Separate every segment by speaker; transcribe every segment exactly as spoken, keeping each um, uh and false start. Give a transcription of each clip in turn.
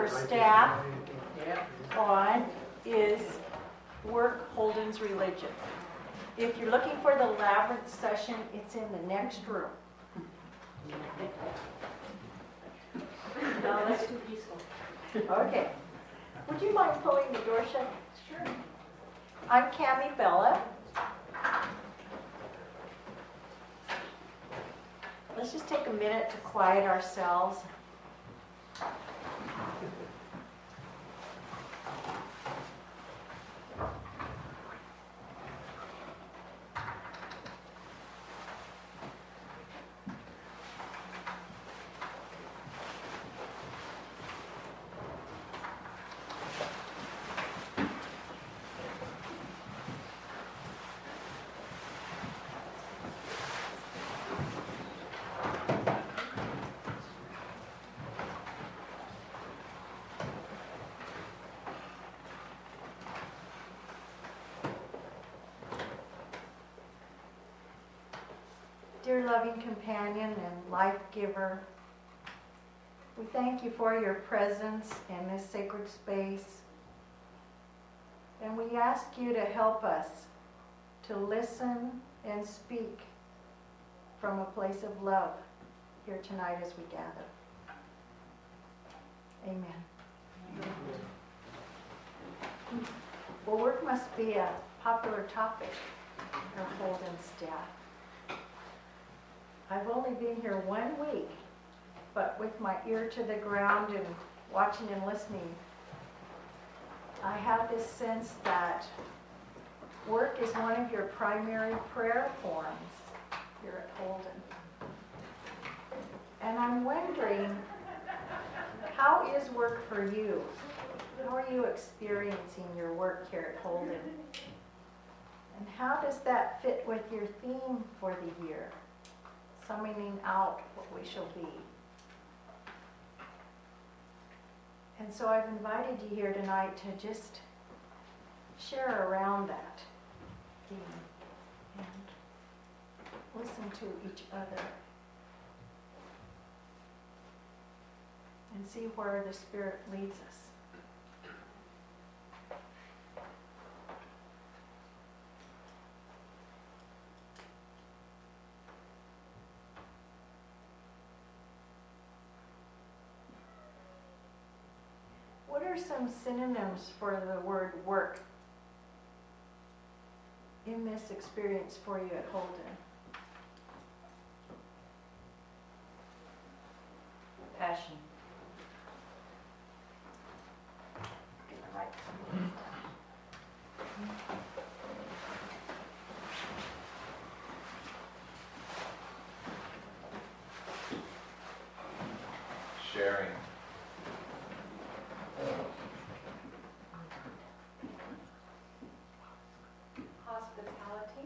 Speaker 1: for staff on is work Holden's religion. If you're looking for the labyrinth session, it's in the next room.
Speaker 2: No, that's too peaceful.
Speaker 1: Okay. Would you mind pulling the door shut?
Speaker 2: Sure.
Speaker 1: I'm Cammie Bella. Let's just take a minute to quiet ourselves. Dear loving companion and life giver, we thank you for your presence in this sacred space. And we ask you to help us to listen and speak from a place of love here tonight as we gather. Amen. Well, work must be a popular topic for Holden's staff. I've only been here one week, but with my ear to the ground and watching and listening, I have this sense that work is one of your primary prayer forms here at Holden. And I'm wondering, how is work for you? How are you experiencing your work here at Holden? And how does that fit with your theme for the year? Summoning out what we shall be. And so I've invited you here tonight to just share around that theme and listen to each other and see where the Spirit leads us. What are some synonyms for the word work in this experience for you at Holden?
Speaker 2: Passion.
Speaker 1: Gonna write some of this down.
Speaker 3: Sharing.
Speaker 1: Hospitality.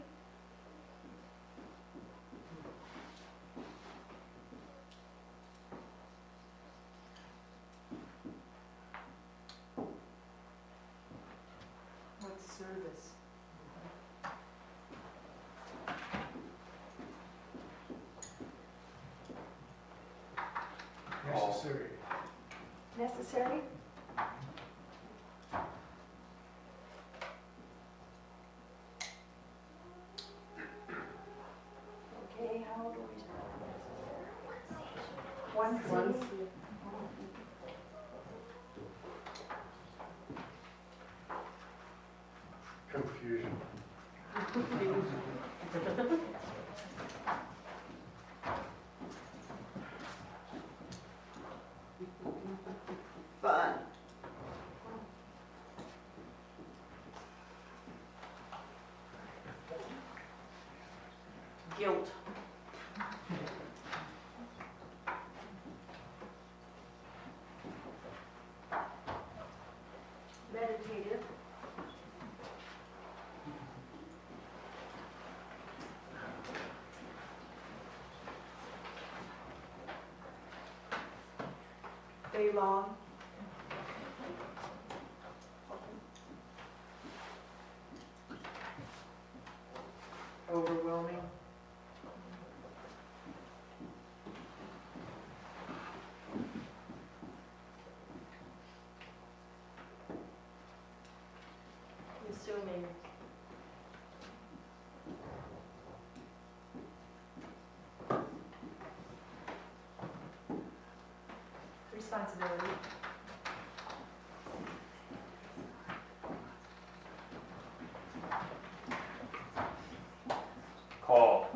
Speaker 2: What's service?
Speaker 4: Necessary.
Speaker 1: Necessary? Okay, how do we spell necessary? One C.
Speaker 2: One C.
Speaker 4: Confusion.
Speaker 2: Fun. Guilt.
Speaker 1: Meditative. Day long.
Speaker 2: Overwhelming. unassuming.
Speaker 3: Responsibility.
Speaker 5: Call.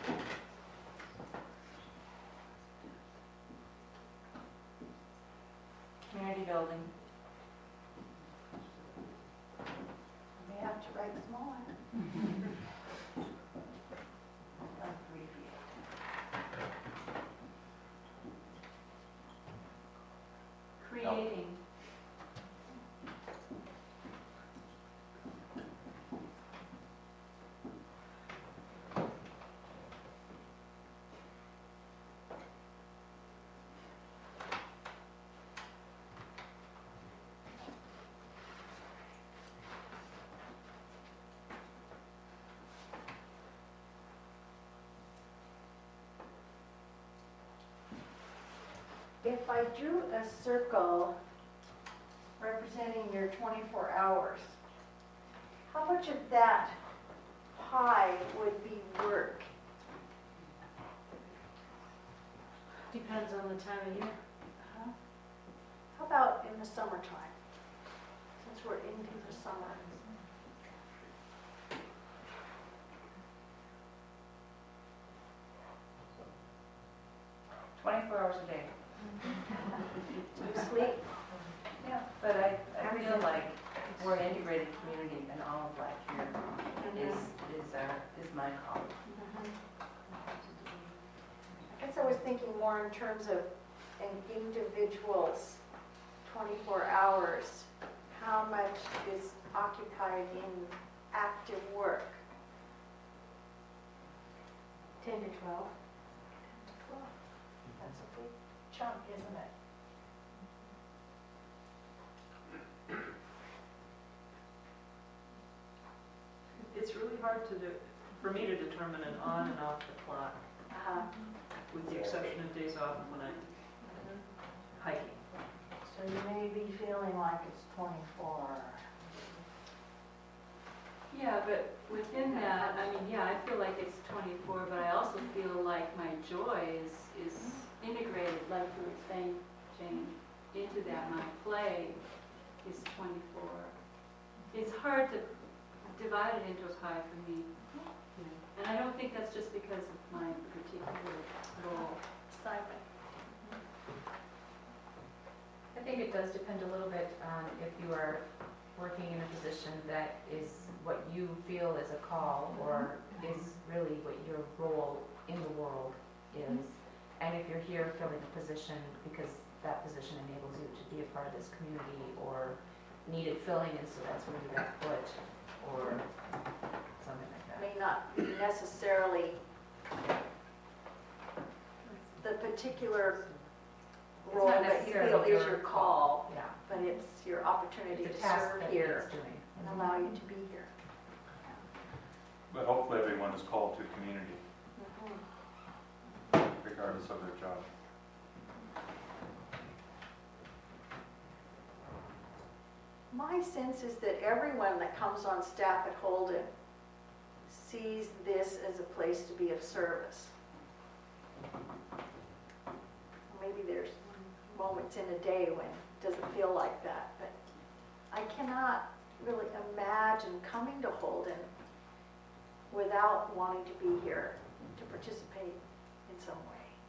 Speaker 2: Community building.
Speaker 1: May have to write smaller.
Speaker 2: Creating.
Speaker 1: If I drew a circle representing your twenty-four hours, how much of that pie would be work?
Speaker 2: Depends on the time of year.
Speaker 1: Uh-huh. How about in the summertime, since we're into the summer?
Speaker 2: Twenty-four hours a day.
Speaker 1: Do you sleep?
Speaker 2: Yeah, but I, I feel like we're an integrated community and all of life here is, is our, is my call.
Speaker 1: I guess I was thinking more in terms of an individual's twenty-four hours, how much is occupied in active work?
Speaker 2: Ten to twelve.
Speaker 1: That's a big chunk, isn't it?
Speaker 6: It's really hard to do, for me to determine an on and off the clock,
Speaker 1: Uh-huh.
Speaker 6: with the exception of days off when I'm hiking.
Speaker 1: So you may be feeling like it's twenty-four.
Speaker 7: Yeah, but within that, I mean, yeah, I feel like it's twenty-four, but I also feel like my joy is, is integrated, like you were saying, Jane, into that. My play is twenty-four. It's hard to divide it into a pie for me. And I don't think that's just because of my particular role.
Speaker 1: Simon?
Speaker 3: I think it does depend a little bit on if you are working in a position that is what you feel is a call or is really what your role in the world is. And if you're here filling a position because that position enables you to be a part of this community or needed filling and so that's where you got put or something like that.
Speaker 1: May not be necessarily the particular
Speaker 3: It's
Speaker 1: role
Speaker 3: not
Speaker 1: that you
Speaker 3: necessarily
Speaker 1: feel is
Speaker 3: your
Speaker 1: your call,
Speaker 3: Yeah.
Speaker 1: but it's your opportunity
Speaker 3: It's
Speaker 1: to
Speaker 3: a task
Speaker 1: serve
Speaker 3: that
Speaker 1: here
Speaker 3: needs doing.
Speaker 1: and allow you to be here.
Speaker 5: But hopefully everyone is called to community, regardless of their job.
Speaker 1: My sense is that everyone that comes on staff at Holden sees this as a place to be of service. Maybe there's moments in a day when it doesn't feel like that, but I cannot really imagine coming to Holden without wanting to be here to participate in some way.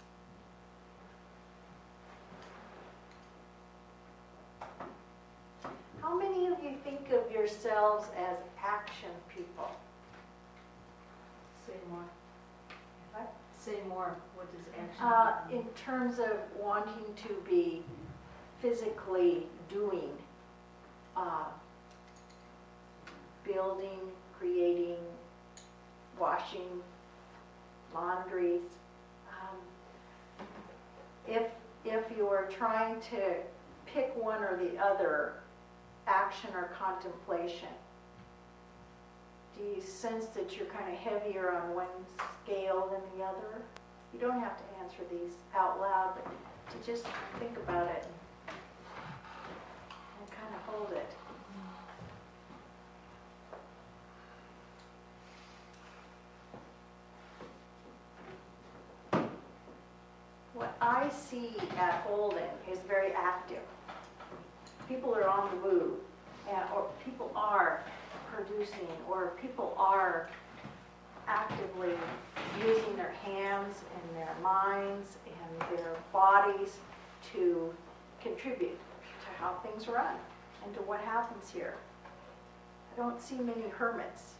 Speaker 1: How many of you think of yourselves as action people?
Speaker 2: Say more.
Speaker 1: What?
Speaker 2: Say more. What does action
Speaker 1: Uh,
Speaker 2: mean?
Speaker 1: in terms of wanting to be physically doing, uh, building, creating, washing, laundries. Um, if, if you are trying to pick one or the other, action or contemplation, do you sense that you're kind of heavier on one scale than the other? You don't have to answer these out loud, but to just think about it and kind of hold it. what I see at Holden is very active. People are on the move, and, or people are producing, or people are actively using their hands and their minds and their bodies to contribute to how things run and to what happens here. I don't see many hermits.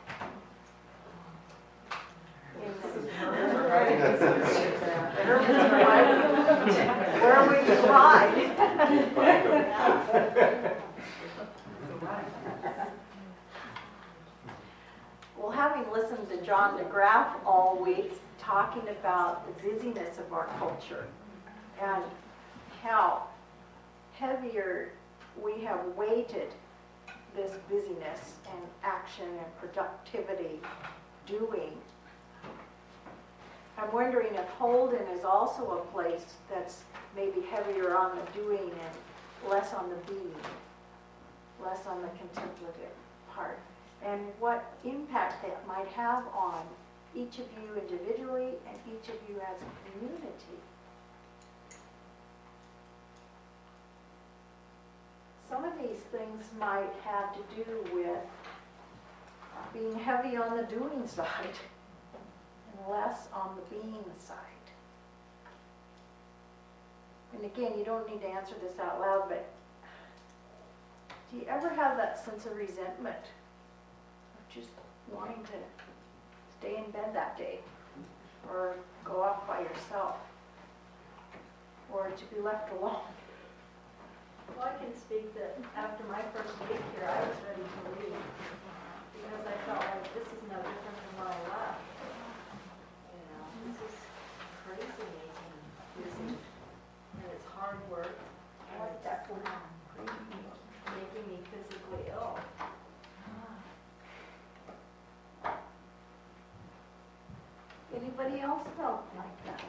Speaker 1: In the- The hermits are like, where would you hide? Well, having listened to John DeGraff all week talking about the busyness of our culture and how heavier we have weighted this busyness and action and productivity doing, I'm wondering if Holden is also a place that's maybe heavier on the doing and less on the being, less on the contemplative part, and what impact that might have on each of you individually and each of you as a community. Some of these things might have to do with being heavy on the doing side and less on the being side. And again, you don't need to answer this out loud, but do you ever have that sense of resentment of just wanting to stay in bed that day or go off by yourself or to be left alone?
Speaker 8: Well, I can speak that after my first week here, I was ready to leave because I felt like this is no different than when I left. You know, this is crazy and busy, and it's hard work, and it's making me physically ill.
Speaker 1: Anybody else felt like that?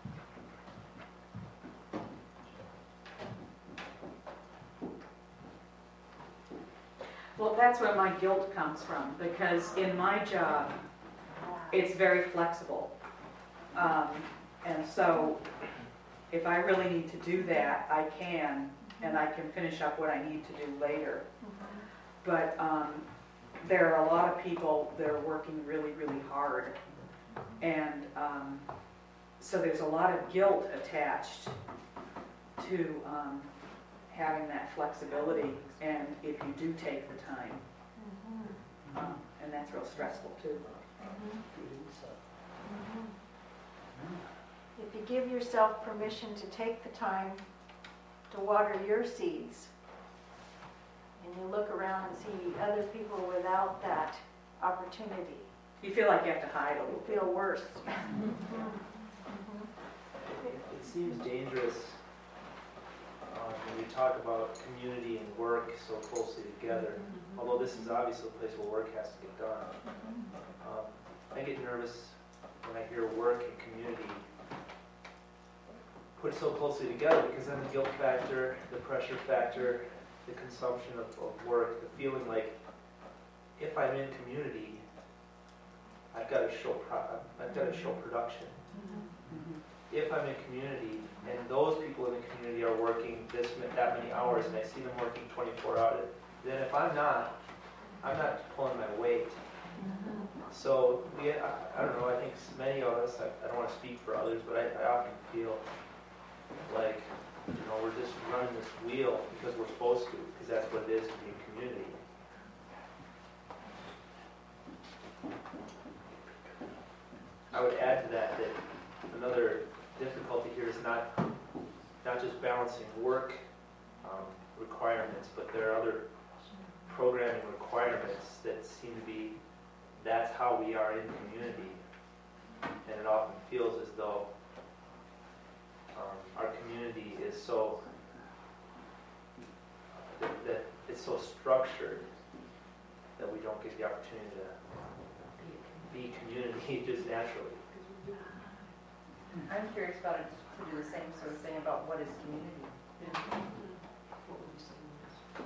Speaker 9: Well, that's where my guilt comes from, because in my job, it's very flexible. Um, and so if I really need to do that, I can, and I can finish up what I need to do later. But um, there are a lot of people that are working really, really hard. And um, so there's a lot of guilt attached to um, having that flexibility, and if you do take the time.
Speaker 1: Mm-hmm.
Speaker 9: Um, and that's real stressful too.
Speaker 1: Mm-hmm. Mm-hmm. If you give yourself permission to take the time to water your seeds, and you look around and see other people without that opportunity,
Speaker 9: You feel like you have to hide a
Speaker 1: you
Speaker 9: little.
Speaker 1: feel worse.
Speaker 10: It seems dangerous uh, when we talk about community and work so closely together, although this is obviously a place where work has to get done. Um, I get nervous when I hear work and community put so closely together, because then the guilt factor, the pressure factor, the consumption of, of work, the feeling like if I'm in community, I've got to show pro- I've got to show production. If I'm in community and those people in the community are working this that many hours and I see them working twenty-four hours, then if I'm not, I'm not pulling my weight. So we, I, I don't know. I think many of us. I, I don't want to speak for others, but I, I often feel like you know we're just running this wheel because we're supposed to, because that's what it is to be a community. I would add to that that another difficulty here is not not just balancing work um, requirements, but there are other programming requirements that seem to be that's how we are in community, and it often feels as though um, our community is so that, that it's so structured that we don't get the opportunity to be community just naturally.
Speaker 2: I'm curious about it, to do the same sort of thing about what is community.
Speaker 6: What would you say on this?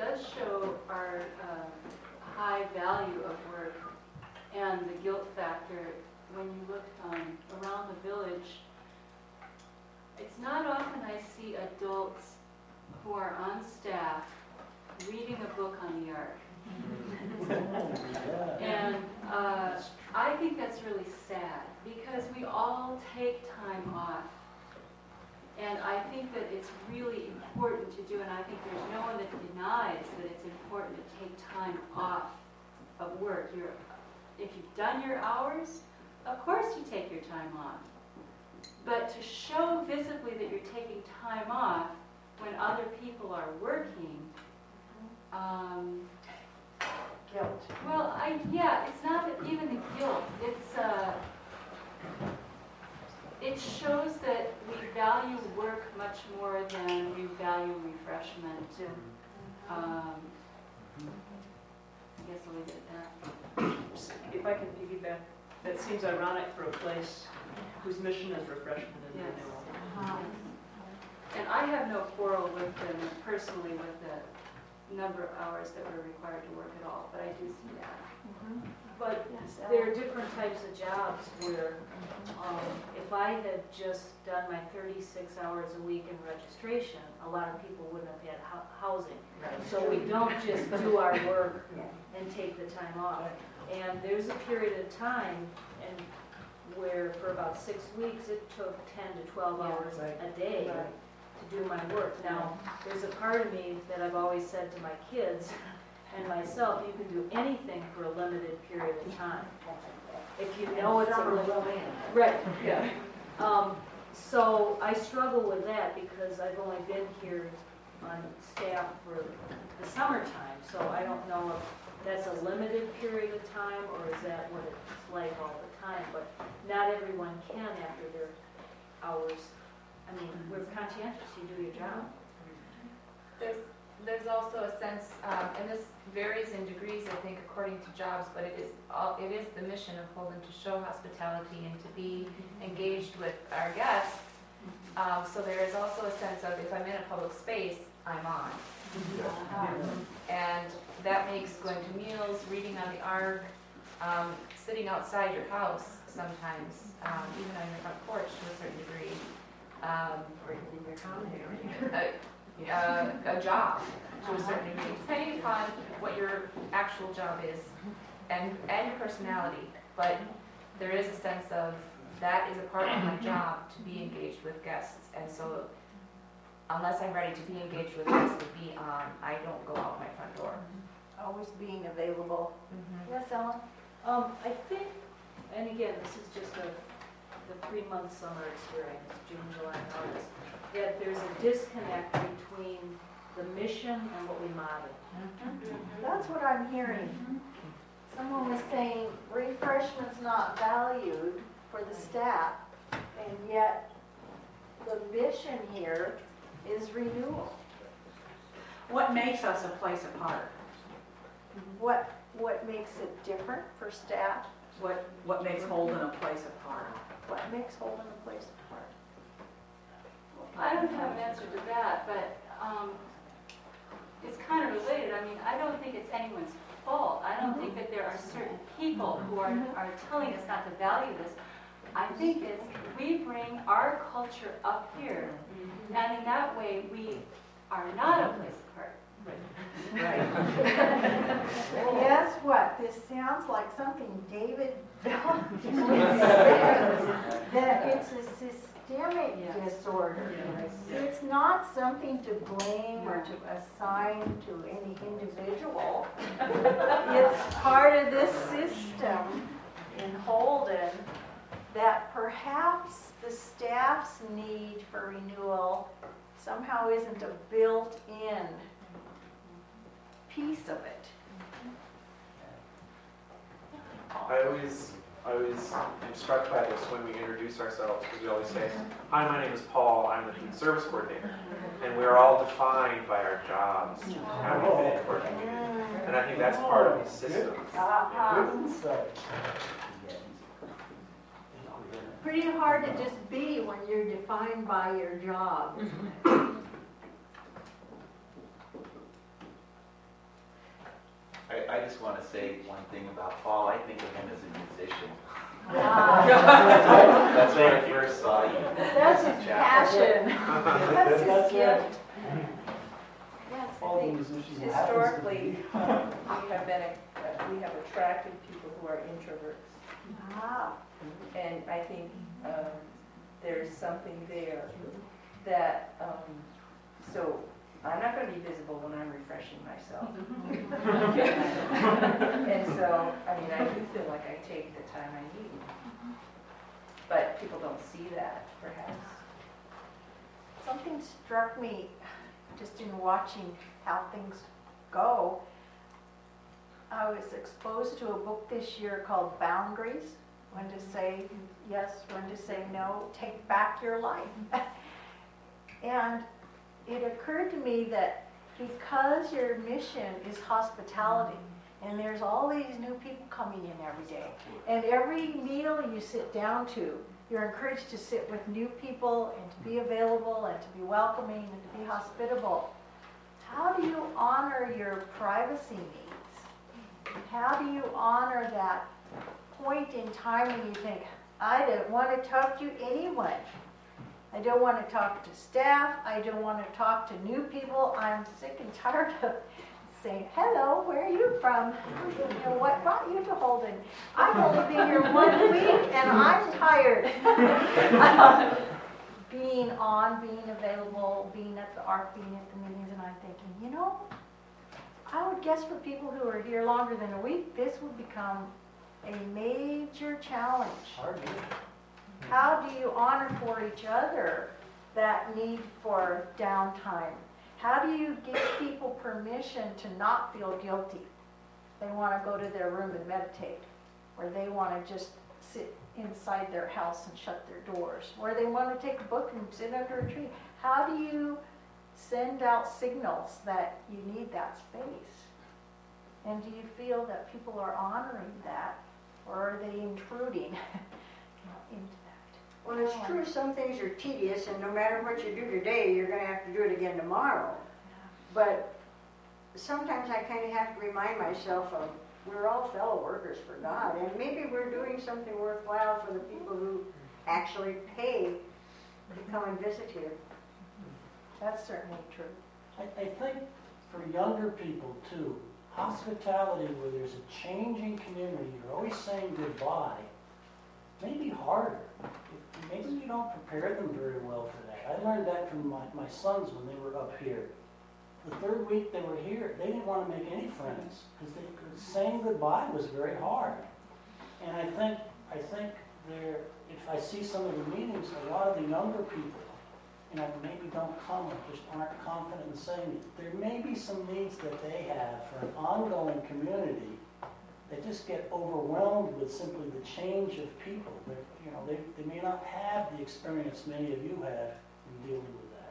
Speaker 7: does show our uh, high value of work and the guilt factor. When you look um, around the village, it's not often I see adults who are on staff reading a book on the ark. And uh, I think that's really sad because we all take time off. And I think that it's really important to do, and I think there's no one that denies that it's important to take time off of work. You're, if you've done your hours, of course you take your time off. But to show visibly that you're taking time off when other people are working, um,
Speaker 1: Guilt.
Speaker 7: well, I, yeah, it's not that even the guilt. It's, uh, it shows that we value work much more than we value refreshment. Um, I guess I'll leave it at that.
Speaker 6: If I can piggyback, that seems ironic for a place whose mission is refreshment and
Speaker 7: Yes.
Speaker 6: renewal.
Speaker 7: Um, And I have no quarrel with them personally with the number of hours that we're required to work at all, but I do see that.
Speaker 8: But
Speaker 1: Yes,
Speaker 8: there are different types of jobs where, um, if I had just done my thirty-six hours a week in registration, a lot of people wouldn't have had hou- housing. So we don't just do our work and take the time off. And there's a period of time and where for about six weeks, it took ten to twelve hours a day to do my work. Now, there's a part of me that I've always said to my kids and myself, you can do anything for a limited period of time. If you know it's a limited. Right, yeah. Um, so I struggle with that because I've only been here on staff for the summertime, so I don't know if that's a limited period of time or is that what it's like all the time, but not everyone can after their hours. I mean, we're conscientious, you do your job.
Speaker 3: There's, there's also a sense, um, and this varies in degrees, I think, according to jobs, but it is all, it is the mission of Holden to show hospitality and to be engaged with our guests. Um, so there is also a sense of if I'm in a public space, I'm on. Um, and that makes going to meals, reading on the Ark, um, sitting outside your house sometimes, um, even on your front porch to a certain degree. Um, or in your common area. A, uh, a job to a certain degree, depending upon what your actual job is and, and your personality. But there is a sense of that is a part of my job to be engaged with guests. And so unless I'm ready to be engaged with guests to be on, I don't go out my front door.
Speaker 1: Always being available.
Speaker 3: Mm-hmm.
Speaker 1: Yes, Ellen?
Speaker 8: Um, I think, and again, this is just a, the three-month summer experience, June, July, and August, that there's a disconnect between the mission and what we model.
Speaker 1: That's what I'm hearing. Someone was saying refreshment's not valued for the staff, and yet the mission here is renewal.
Speaker 9: What makes us a place apart?
Speaker 1: What, what makes it different for staff?
Speaker 9: What, what makes Holden a place apart?
Speaker 1: What makes Holden a place apart?
Speaker 7: I don't have an answer to that, but um, it's kind of related. I mean, I don't think it's anyone's fault. I don't think that there are certain people who are, are telling us not to value this. I think it's we bring our culture up here, and in that way we are not a place apart.
Speaker 1: Guess what? This sounds like something David Bell says, that it's a systemic
Speaker 7: Yes.
Speaker 1: disorder.
Speaker 7: Yes.
Speaker 1: It's not something to blame or to assign to any individual. It's part of this system in Holden that perhaps the staff's need for renewal somehow isn't a built-in piece of it.
Speaker 10: I always, I always am struck by this when we introduce ourselves, because we always say, hi, my name is Paul, I'm the food service coordinator. And we're all defined by our jobs, how we fit into our community. And I think that's part of the system.
Speaker 1: Uh-huh. Pretty hard to just be when you're defined by your job.
Speaker 10: I just want to say one thing about Paul. I think of him as a musician.
Speaker 1: Ah,
Speaker 10: That's where I first saw you.
Speaker 1: That's his passion. That's his gift.
Speaker 2: Yes, I
Speaker 4: All the
Speaker 2: think
Speaker 4: musicians
Speaker 2: historically, we have been, uh, we have attracted people who are introverts.
Speaker 1: Ah,
Speaker 2: And I think um, there's something there that, um, so I'm not going to be visible when I'm refreshing myself. And so, I mean, I do feel like I take the time I need. But people don't see that, perhaps.
Speaker 1: something struck me just in watching how things go. I was exposed to a book this year called Boundaries, When to Say Yes, When to Say No, Take Back Your Life. And it occurred to me that because your mission is hospitality, and there's all these new people coming in every day, and every meal you sit down to, you're encouraged to sit with new people and to be available and to be welcoming and to be hospitable. How do you honor your privacy needs? How do you honor that point in time when you think, I don't want to talk to anyone. I don't want to talk to staff. I don't want to talk to new people. I'm sick and tired of saying, hello, where are you from? You know, what brought you to Holden? I've only been here one week and I'm tired. Being on, being available, being at the ARC, being at the meetings, and I'm thinking, you know, I would guess for people who are here longer than a week, this would become a major challenge.
Speaker 4: Hard,
Speaker 1: How do you honor for each other that need for downtime? How do you give people permission to not feel guilty? They want to go to their room and meditate, or they want to just sit inside their house and shut their doors, or they want to take a book and sit under a tree. How do you send out signals that you need that space? And do you feel that people are honoring that, or are they intruding into that?
Speaker 11: Well, it's true, some things are tedious, and no matter what you do today, you're going to have to do it again tomorrow. But sometimes I kind of have to remind myself of, we're all fellow workers for God, and maybe we're doing something worthwhile for the people who actually pay to come and visit here.
Speaker 1: That's certainly true.
Speaker 12: I, I think for younger people too, hospitality where there's a changing community, you're always saying goodbye, may be harder. Maybe you don't prepare them very well for that. I learned that from my, my sons when they were up here. The third week they were here, they didn't want to make any friends because saying goodbye was very hard. And I think I think there, if I see some of the meetings, a lot of the younger people, you know, maybe don't come or just aren't confident in saying it. There may be some needs that they have for an ongoing community. They just get overwhelmed with simply the change of people. They're, you know, they, they may not have the experience many of you have in dealing with that.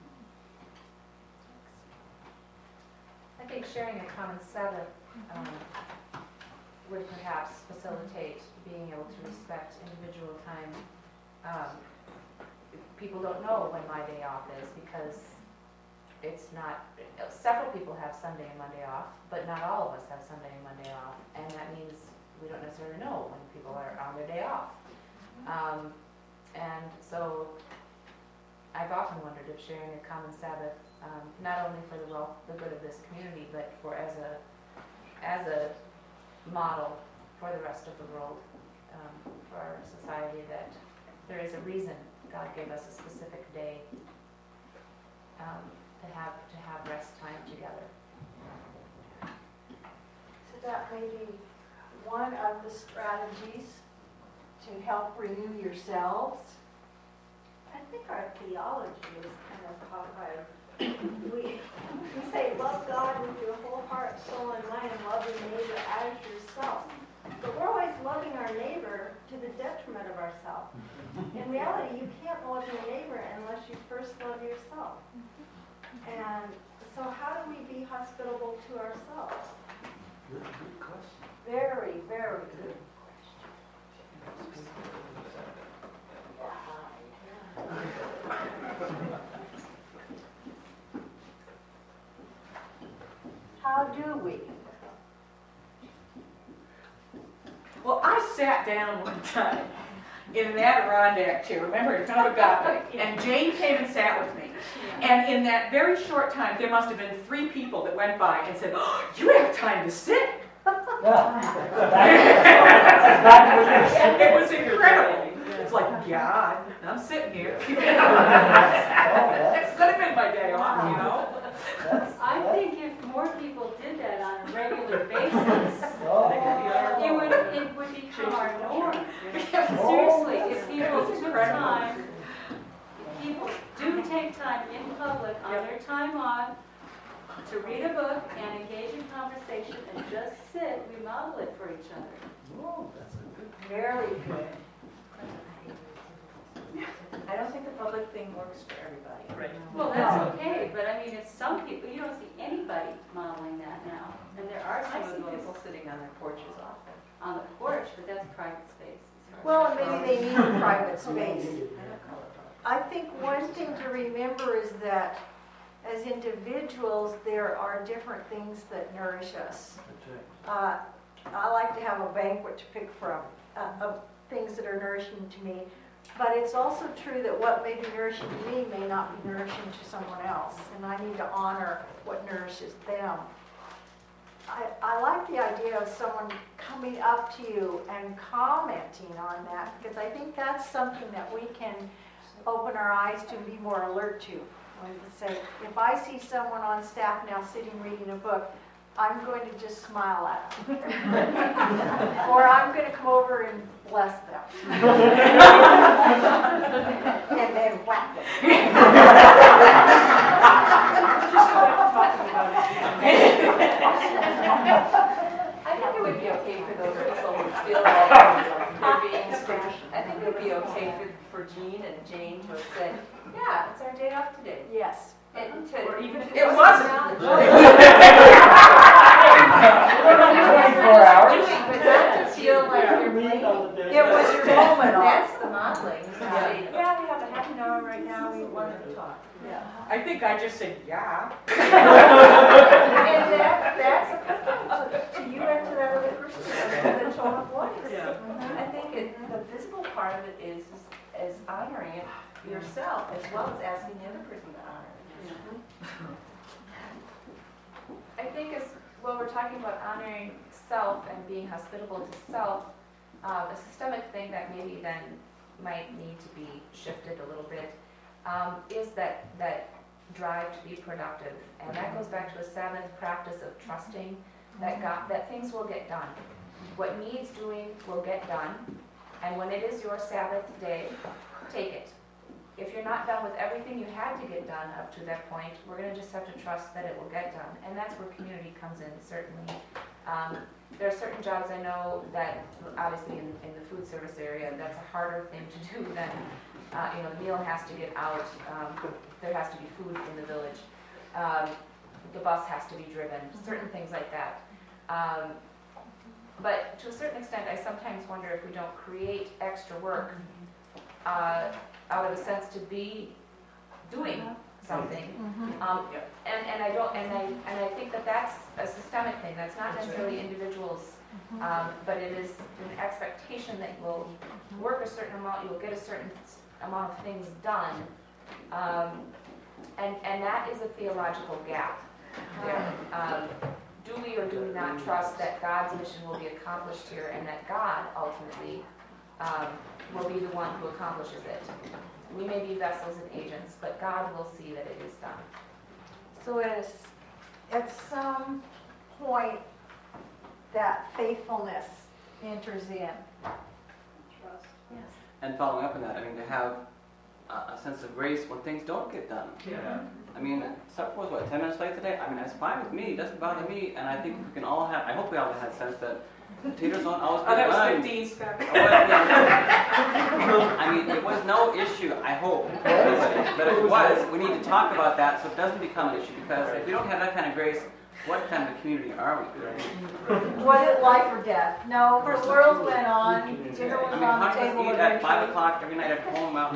Speaker 3: I think sharing a common Sabbath um, would perhaps facilitate being able to respect individual time. Um, people don't know when my day off is because it's not, several people have Sunday and Monday off, but not all of us have Sunday and Monday off, and that means we don't necessarily know when people are on their day off. Um, and so I've often wondered if sharing a common Sabbath, um, not only for the well, the good of this community, but for as a as a model for the rest of the world, um, for our society, that there is a reason God gave us a specific day um, to have to have rest time together.
Speaker 1: So that may be one of the strategies to help renew yourselves.
Speaker 8: I think our theology is kind of Hawkeye. We, we say, love God with your whole heart, soul, and mind, and love your neighbor as yourself. But we're always loving our neighbor to the detriment of ourselves. In reality, you can't love your neighbor unless you first love yourself. And so how do we be hospitable to ourselves?
Speaker 12: Good, good question.
Speaker 1: Very, very good. How do we?
Speaker 9: sat down one time in an Adirondack chair, remember, in front of a balcony, and Jane came and sat with me. And in that very short time, there must have been three people that went by and said, oh, you have time to sit? It was incredible. It's like, yeah, I'm sitting here. That could have been my day off, you know?
Speaker 7: I think if more people did that on a regular basis, it would, it would become our norm. Seriously, if people took time, if people do take time in public on their time off to read a book and engage in conversation and just sit, we model it for each other.
Speaker 11: Very good.
Speaker 2: I don't think the public thing works for everybody.
Speaker 6: Right.
Speaker 7: Well, that's okay, but I mean, it's some people, you don't see anybody modeling that now. And there are
Speaker 2: I
Speaker 7: some
Speaker 2: see
Speaker 7: of those
Speaker 2: people sitting on their porches often.
Speaker 7: on the porch, but that's private space. as far as
Speaker 1: Well,
Speaker 7: I'm
Speaker 1: maybe they need a private space.
Speaker 2: I don't call it private.
Speaker 1: I think one thing to remember is that as individuals, there are different things that nourish us. Uh, I like to have a banquet to pick from uh, of things that are nourishing to me. But it's also true that what may be nourishing to me may not be nourishing to someone else. And I need to honor what nourishes them. I, I like the idea of someone coming up to you and commenting on that, because I think that's something that we can open our eyes to and be more alert to. When we say, if I see someone on staff now sitting reading a book, I'm going to just smile at them. Or I'm going to come over and bless them. And then whack them.
Speaker 2: I think it would be okay for those people who feel like they're being squished. I think it would be okay for, for Jean and Jane to have said, yeah, it's our day off today.
Speaker 1: Yes.
Speaker 2: And to,
Speaker 6: Or even if
Speaker 9: It wasn't.
Speaker 12: twenty-four hours.
Speaker 2: But not to feel like you're blaming.
Speaker 1: It was your moment off.
Speaker 2: That's the modeling. is to say, yeah, we have a half an hour right now, we wanted to talk.
Speaker 1: Yeah.
Speaker 9: I think I just said, yeah.
Speaker 2: And that, that's a compliment to, to you and to that other person, to the tone of voice.
Speaker 6: Yeah.
Speaker 2: I think it, the visible part of it is, is honoring it yourself as well as asking the other person to honor it.
Speaker 3: I think as, when we're talking about honoring self and being hospitable to self, um, a systemic thing that maybe then might need to be shifted a little bit um, is that, that drive to be productive. And that goes back to a Sabbath practice of trusting that God, that things will get done. What needs doing will get done. And when it is your Sabbath day, take it. If you're not done with everything you had to get done up to that point, we're going to just have to trust that it will get done. And that's where community comes in, certainly. Um, there are certain jobs I know that, obviously in, in the food service area, that's a harder thing to do than, uh, you know, the meal has to get out, um, there has to be food in the village, um, the bus has to be driven, certain things like that. Um, but to a certain extent, I sometimes wonder if we don't create extra work uh, out of a sense to be doing something. Um, and, and I don't, and I, and I think that that's a systemic thing. That's not necessarily individuals, um, but it is an expectation that you will work a certain amount, you will get a certain amount of things done. Um, and, and that is a theological gap there. Um, do we or do we not trust that God's mission will be accomplished here and that God ultimately um, will be the one who accomplishes it? We may be vessels and agents, but God will see that it is done.
Speaker 1: So at, at some point, that faithfulness enters in.
Speaker 7: Trust.
Speaker 1: Yes.
Speaker 13: And following up on that, I mean, to have a, a sense of grace when things don't get done.
Speaker 6: Yeah.
Speaker 13: I mean, supper was what, ten minutes late today? I mean, that's fine with me, it doesn't bother me, and I think if we can all have, I hope we all have that sense that potatoes don't always
Speaker 9: Oh,
Speaker 13: get
Speaker 9: that was
Speaker 13: done.
Speaker 9: fifteen's back.
Speaker 13: Oh, well, yeah. I mean, it was no issue, I hope, for everybody. But if it was, we need to talk about that so it doesn't become an issue, because if we don't have that kind of grace, what kind of community are we? Right?
Speaker 1: Was it life or death? No, the world went on, dinner
Speaker 13: I
Speaker 1: was
Speaker 13: mean,
Speaker 1: on the
Speaker 13: how does
Speaker 1: table
Speaker 13: eat at five
Speaker 1: eventually.
Speaker 13: o'clock every night at home out?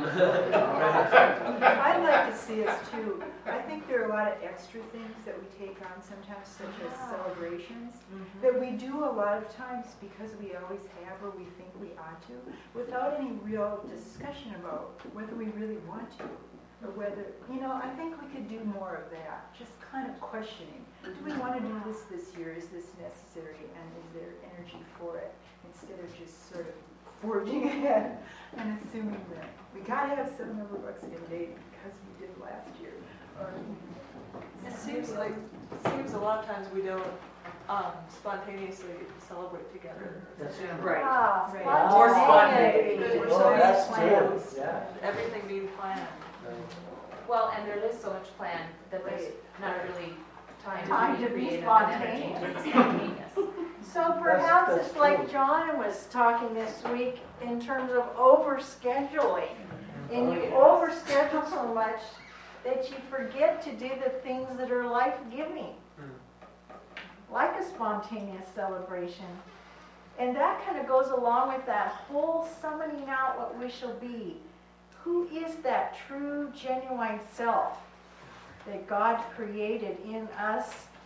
Speaker 14: I'd like to see us too. I think there are a lot of extra things that we take on sometimes, such as celebrations, that we do a lot of times because we always have or we think we ought to, without any real discussion about whether we really want to. Or whether, you know, I think we could do more of that, just kind of questioning. Do we want to do this this year? Is this necessary? And is there energy for it? Instead of just sort of forging ahead and assuming that we got to have seven hundred bucks in a day because we did last year. Or,
Speaker 6: It seems like, seems a lot of times we don't um, spontaneously celebrate together.
Speaker 9: Right.
Speaker 1: Ah,
Speaker 14: Right.
Speaker 9: More
Speaker 1: spontaneity.
Speaker 6: Because we're
Speaker 4: Oh,
Speaker 6: so used
Speaker 4: that's
Speaker 6: to
Speaker 4: true,
Speaker 6: plans,
Speaker 4: yeah.
Speaker 6: everything being planned.
Speaker 3: Well, and there is so much planned that there's not really time
Speaker 1: Time
Speaker 3: to
Speaker 1: to
Speaker 3: be
Speaker 1: be
Speaker 3: creative and energy
Speaker 1: spontaneous.
Speaker 3: to be spontaneous.
Speaker 1: So perhaps
Speaker 4: that's
Speaker 1: it's like
Speaker 4: true.
Speaker 1: John was talking this week in terms of overscheduling. And
Speaker 4: Oh,
Speaker 1: you
Speaker 4: yes.
Speaker 1: overschedule so much that you forget to do the things that are life-giving, like a spontaneous celebration. And that kind of goes along with that whole summoning out what we shall be. Who is that true, genuine self that God created in us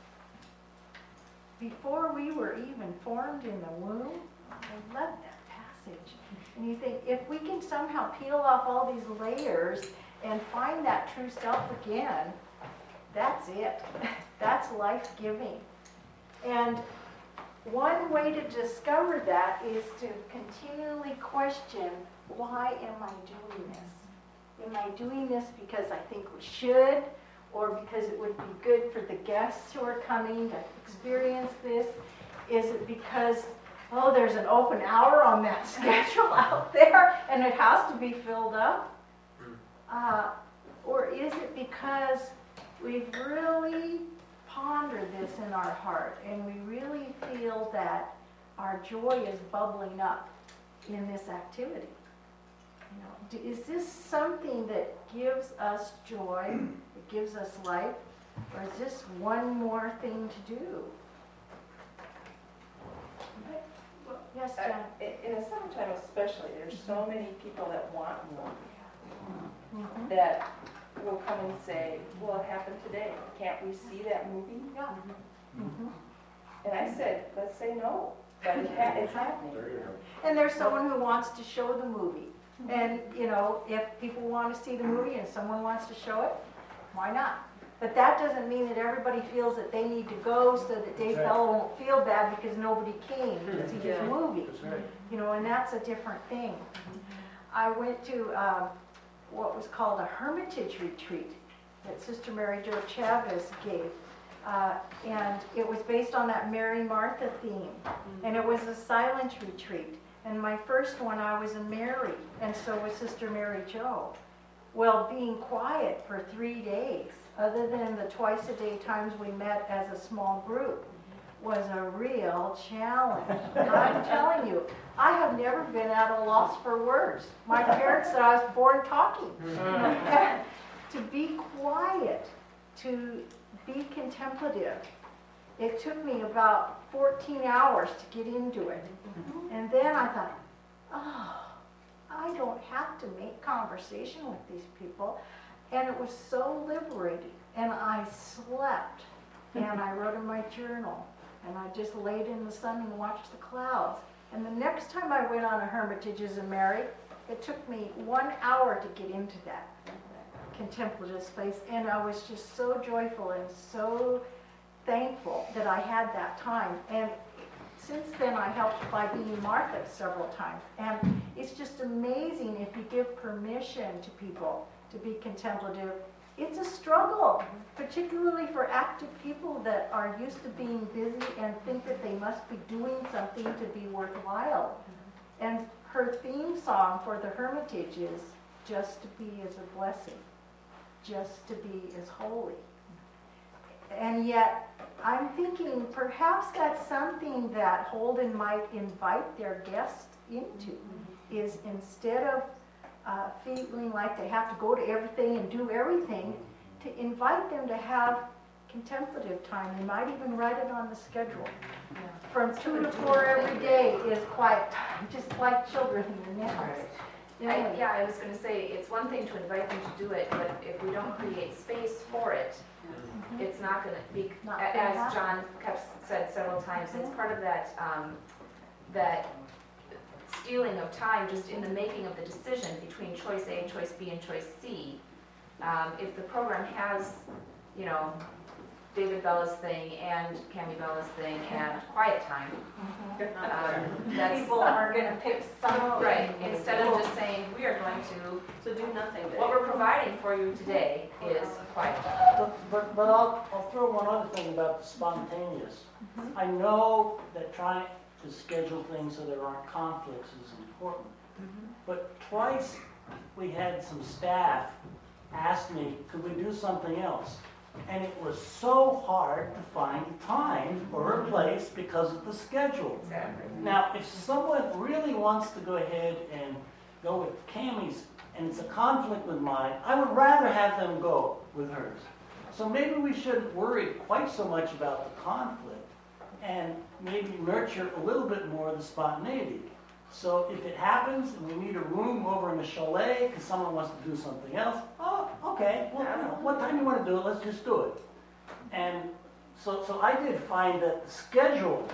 Speaker 1: before we were even formed in the womb? I love that passage. And you think, if we can somehow peel off all these layers and find that true self again, that's it. That's life-giving. And one way to discover that is to continually question, why am I doing this? Am I doing this because I think we should, or because it would be good for the guests who are coming to experience this? Is it because, oh, there's an open hour on that schedule out there and it has to be filled up? Uh, or is it because we've really pondered this in our heart and we really feel that our joy is bubbling up in this activity? You know, do- is this something that gives us joy, that gives us life, or is this one more thing to do? Yes,
Speaker 2: Uh,
Speaker 1: Jen?
Speaker 2: In in the summertime especially, there's so many people that want more,
Speaker 1: Mhm.
Speaker 2: that will come and say, well, it happened today, can't we see that movie?
Speaker 1: Yeah. Mhm.
Speaker 2: And I said, let's say no, but it ha- it's happening.
Speaker 4: There you go.
Speaker 1: And there's someone who wants to show the movie. And, you know, if people want to see the movie and someone wants to show it, why not? But that doesn't mean that everybody feels that they need to go so that Dave
Speaker 4: That's right.
Speaker 1: Bell won't feel bad because nobody came to see his
Speaker 6: Yeah.
Speaker 1: movie.
Speaker 4: That's right.
Speaker 1: You know, and that's a different thing. I went to um, what was called a hermitage retreat that Sister Mary Jo Chavez gave. Uh, and it was based on that Mary Martha theme. And it was a silent retreat. And my first one, I was a Mary, and so was Sister Mary Jo. Well, being quiet for three days, other than the twice a day times we met as a small group, was a real challenge. I'm telling you, I have never been at a loss for words. My parents said I was born talking. To be quiet, to be contemplative. It took me about fourteen hours to get into it. And then I thought, oh, I don't have to make conversation with these people. And it was so liberating. And I slept. And I wrote in my journal. And I just laid in the sun and watched the clouds. And the next time I went on a hermitage as a Mary, it took me one hour to get into that contemplative space. And I was just so joyful and so thankful that I had that time. And since then I helped by being Martha several times. And it's just amazing if you give permission to people to be contemplative. It's a struggle, particularly for active people that are used to being busy and think that they must be doing something to be worthwhile. And her theme song for the Hermitage is just to be is a blessing, just to be is holy. And yet, I'm thinking perhaps that's something that Holden might invite their guests into, is instead of uh, feeling like they have to go to everything and do everything, to invite them to have contemplative time. They might even write it on the schedule. From two to four every day is quiet time, just like children in the house.
Speaker 3: I, yeah, I was gonna say, it's one thing to invite them to do it, but if we don't create space for it, it's not gonna be,
Speaker 1: Not
Speaker 3: a-
Speaker 1: gonna
Speaker 3: as
Speaker 1: happen.
Speaker 3: John kept said several times, it's part of that, um, that stealing of time just in the making of the decision between choice A, choice B, and choice C. Um, if the program has, you know, David Bella's thing and Cami Bella's thing and quiet time, um, that's,
Speaker 1: People are gonna pick some.
Speaker 3: right, instead of just saying, we are going to,
Speaker 2: So do nothing day.
Speaker 3: what we're providing for you today is quiet time.
Speaker 12: But, but, but I'll, I'll throw one other thing about the spontaneous. I know that trying to schedule things so there aren't conflicts is important. But twice we had some staff ask me, could we do something else? And it was so hard to find time or a place because of the schedule.
Speaker 3: Exactly.
Speaker 12: Now, if someone really wants to go ahead and go with Cammie's, and it's a conflict with mine, I would rather have them go with hers. So maybe we shouldn't worry quite so much about the conflict, and maybe nurture a little bit more of the spontaneity. So if it happens and we need a room over in the chalet because someone wants to do something else, oh, okay, well, you know, what time you want to do it, let's just do it. And so, so I did find that the schedule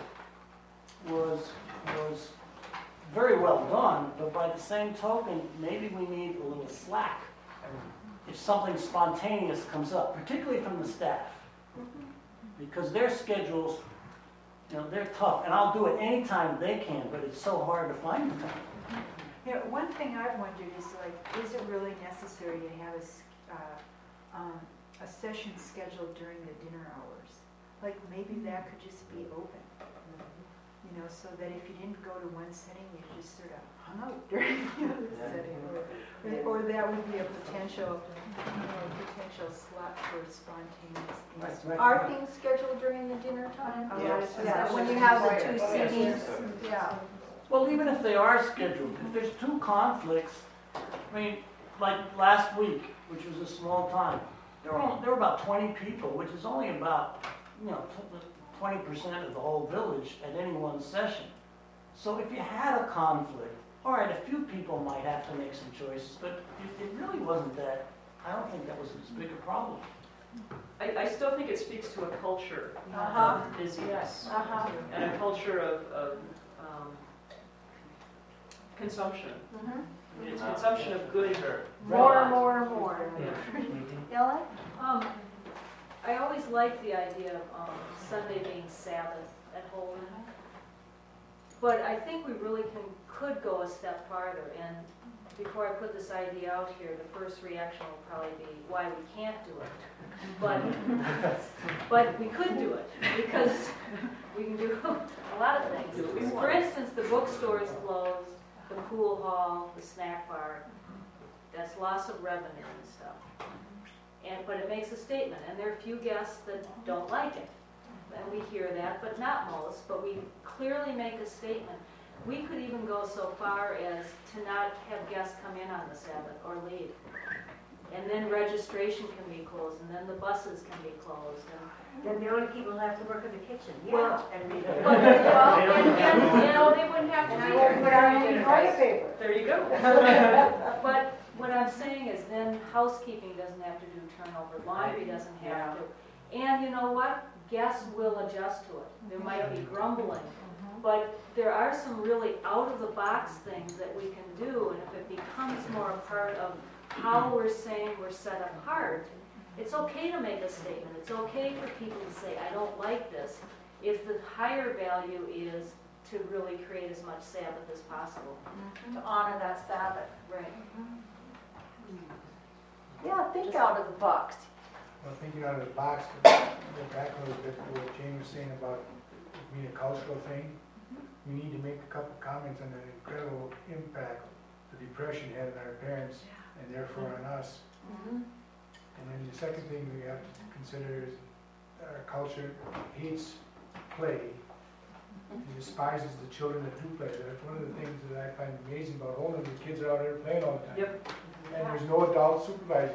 Speaker 12: was, was very well done, but by the same token, maybe we need a little slack if something spontaneous comes up, particularly from the staff. Because their schedules, you know, they're tough, and I'll do it anytime they can, but it's so hard to find the time.
Speaker 14: You know, one thing I've wondered is like, is it really necessary to have a, s- uh, um, a session scheduled during the dinner hours? Like, maybe that could just be open, you know, so that if you didn't go to one setting, you just sort of hung out during the other setting. Or, or that would be a potential, you know, potential slot for spontaneous things.
Speaker 1: Are things scheduled during the dinner time?
Speaker 14: A lot
Speaker 12: Yes.
Speaker 14: of
Speaker 1: Yeah,
Speaker 14: times.
Speaker 1: when you have the two seatings, yeah.
Speaker 12: Well, even if they are scheduled, if there's two conflicts, I mean, like last week, which was a small time, there were, only, there were about twenty people, which is only about, you know, twenty percent of the whole village at any one session. So if you had a conflict, all right, a few people might have to make some choices, but it, it really wasn't that, I don't think that was as big a problem.
Speaker 6: I, I still think it speaks to a culture
Speaker 1: Uh-huh.
Speaker 6: of busyness
Speaker 1: Uh-huh.
Speaker 6: and a culture of, of um, consumption. It's consumption of good.
Speaker 1: More, more, more. Ellen?
Speaker 8: Um, I always liked the idea of um, Sunday being Sabbath at Holden. But I think we really can, could go a step farther, and before I put this idea out here, the first reaction will probably be why we can't do it. But, but we could do it, because we can do a lot of things. For instance, the bookstore is closed, the pool hall, the snack bar, that's loss of revenue and stuff. And, but it makes a statement, and there are few guests that don't like it. And we hear that, but not most, but we clearly make a statement. We could even go so far as to not have guests come in on the Sabbath or leave. And then registration can be closed, and then the buses can be closed. And
Speaker 11: Then the only people who have to work in the kitchen,
Speaker 8: Well,
Speaker 11: yeah, and read
Speaker 8: But,
Speaker 11: it.
Speaker 8: well, and, and, you know, they wouldn't have to
Speaker 11: And
Speaker 8: be
Speaker 11: I won't
Speaker 8: there.
Speaker 11: put on any toilet paper.
Speaker 6: There you go.
Speaker 8: But what I'm saying is then housekeeping doesn't have to do turnover, laundry doesn't have to. And you know what? Guests will adjust to it. There might be grumbling, but there are some really out-of-the-box things that we can do, and if it becomes more a part of how we're saying we're set apart, it's okay to make a statement. It's okay for people to say, I don't like this, if the higher value is to really create as much Sabbath as possible.
Speaker 1: To honor that Sabbath.
Speaker 8: Right.
Speaker 1: Yeah, think out of the box.
Speaker 4: Well, thinking out of the box, to go back a little bit to what Jane was saying about it being a cultural thing, we need to make a couple comments on the incredible impact the Depression had on our parents and therefore on us. And then the second thing we have to consider is our culture hates play and despises the children that do play. That's one of the things that I find amazing about Holden. The kids are out there playing all the time.
Speaker 6: Yep.
Speaker 4: And there's no adult supervising them.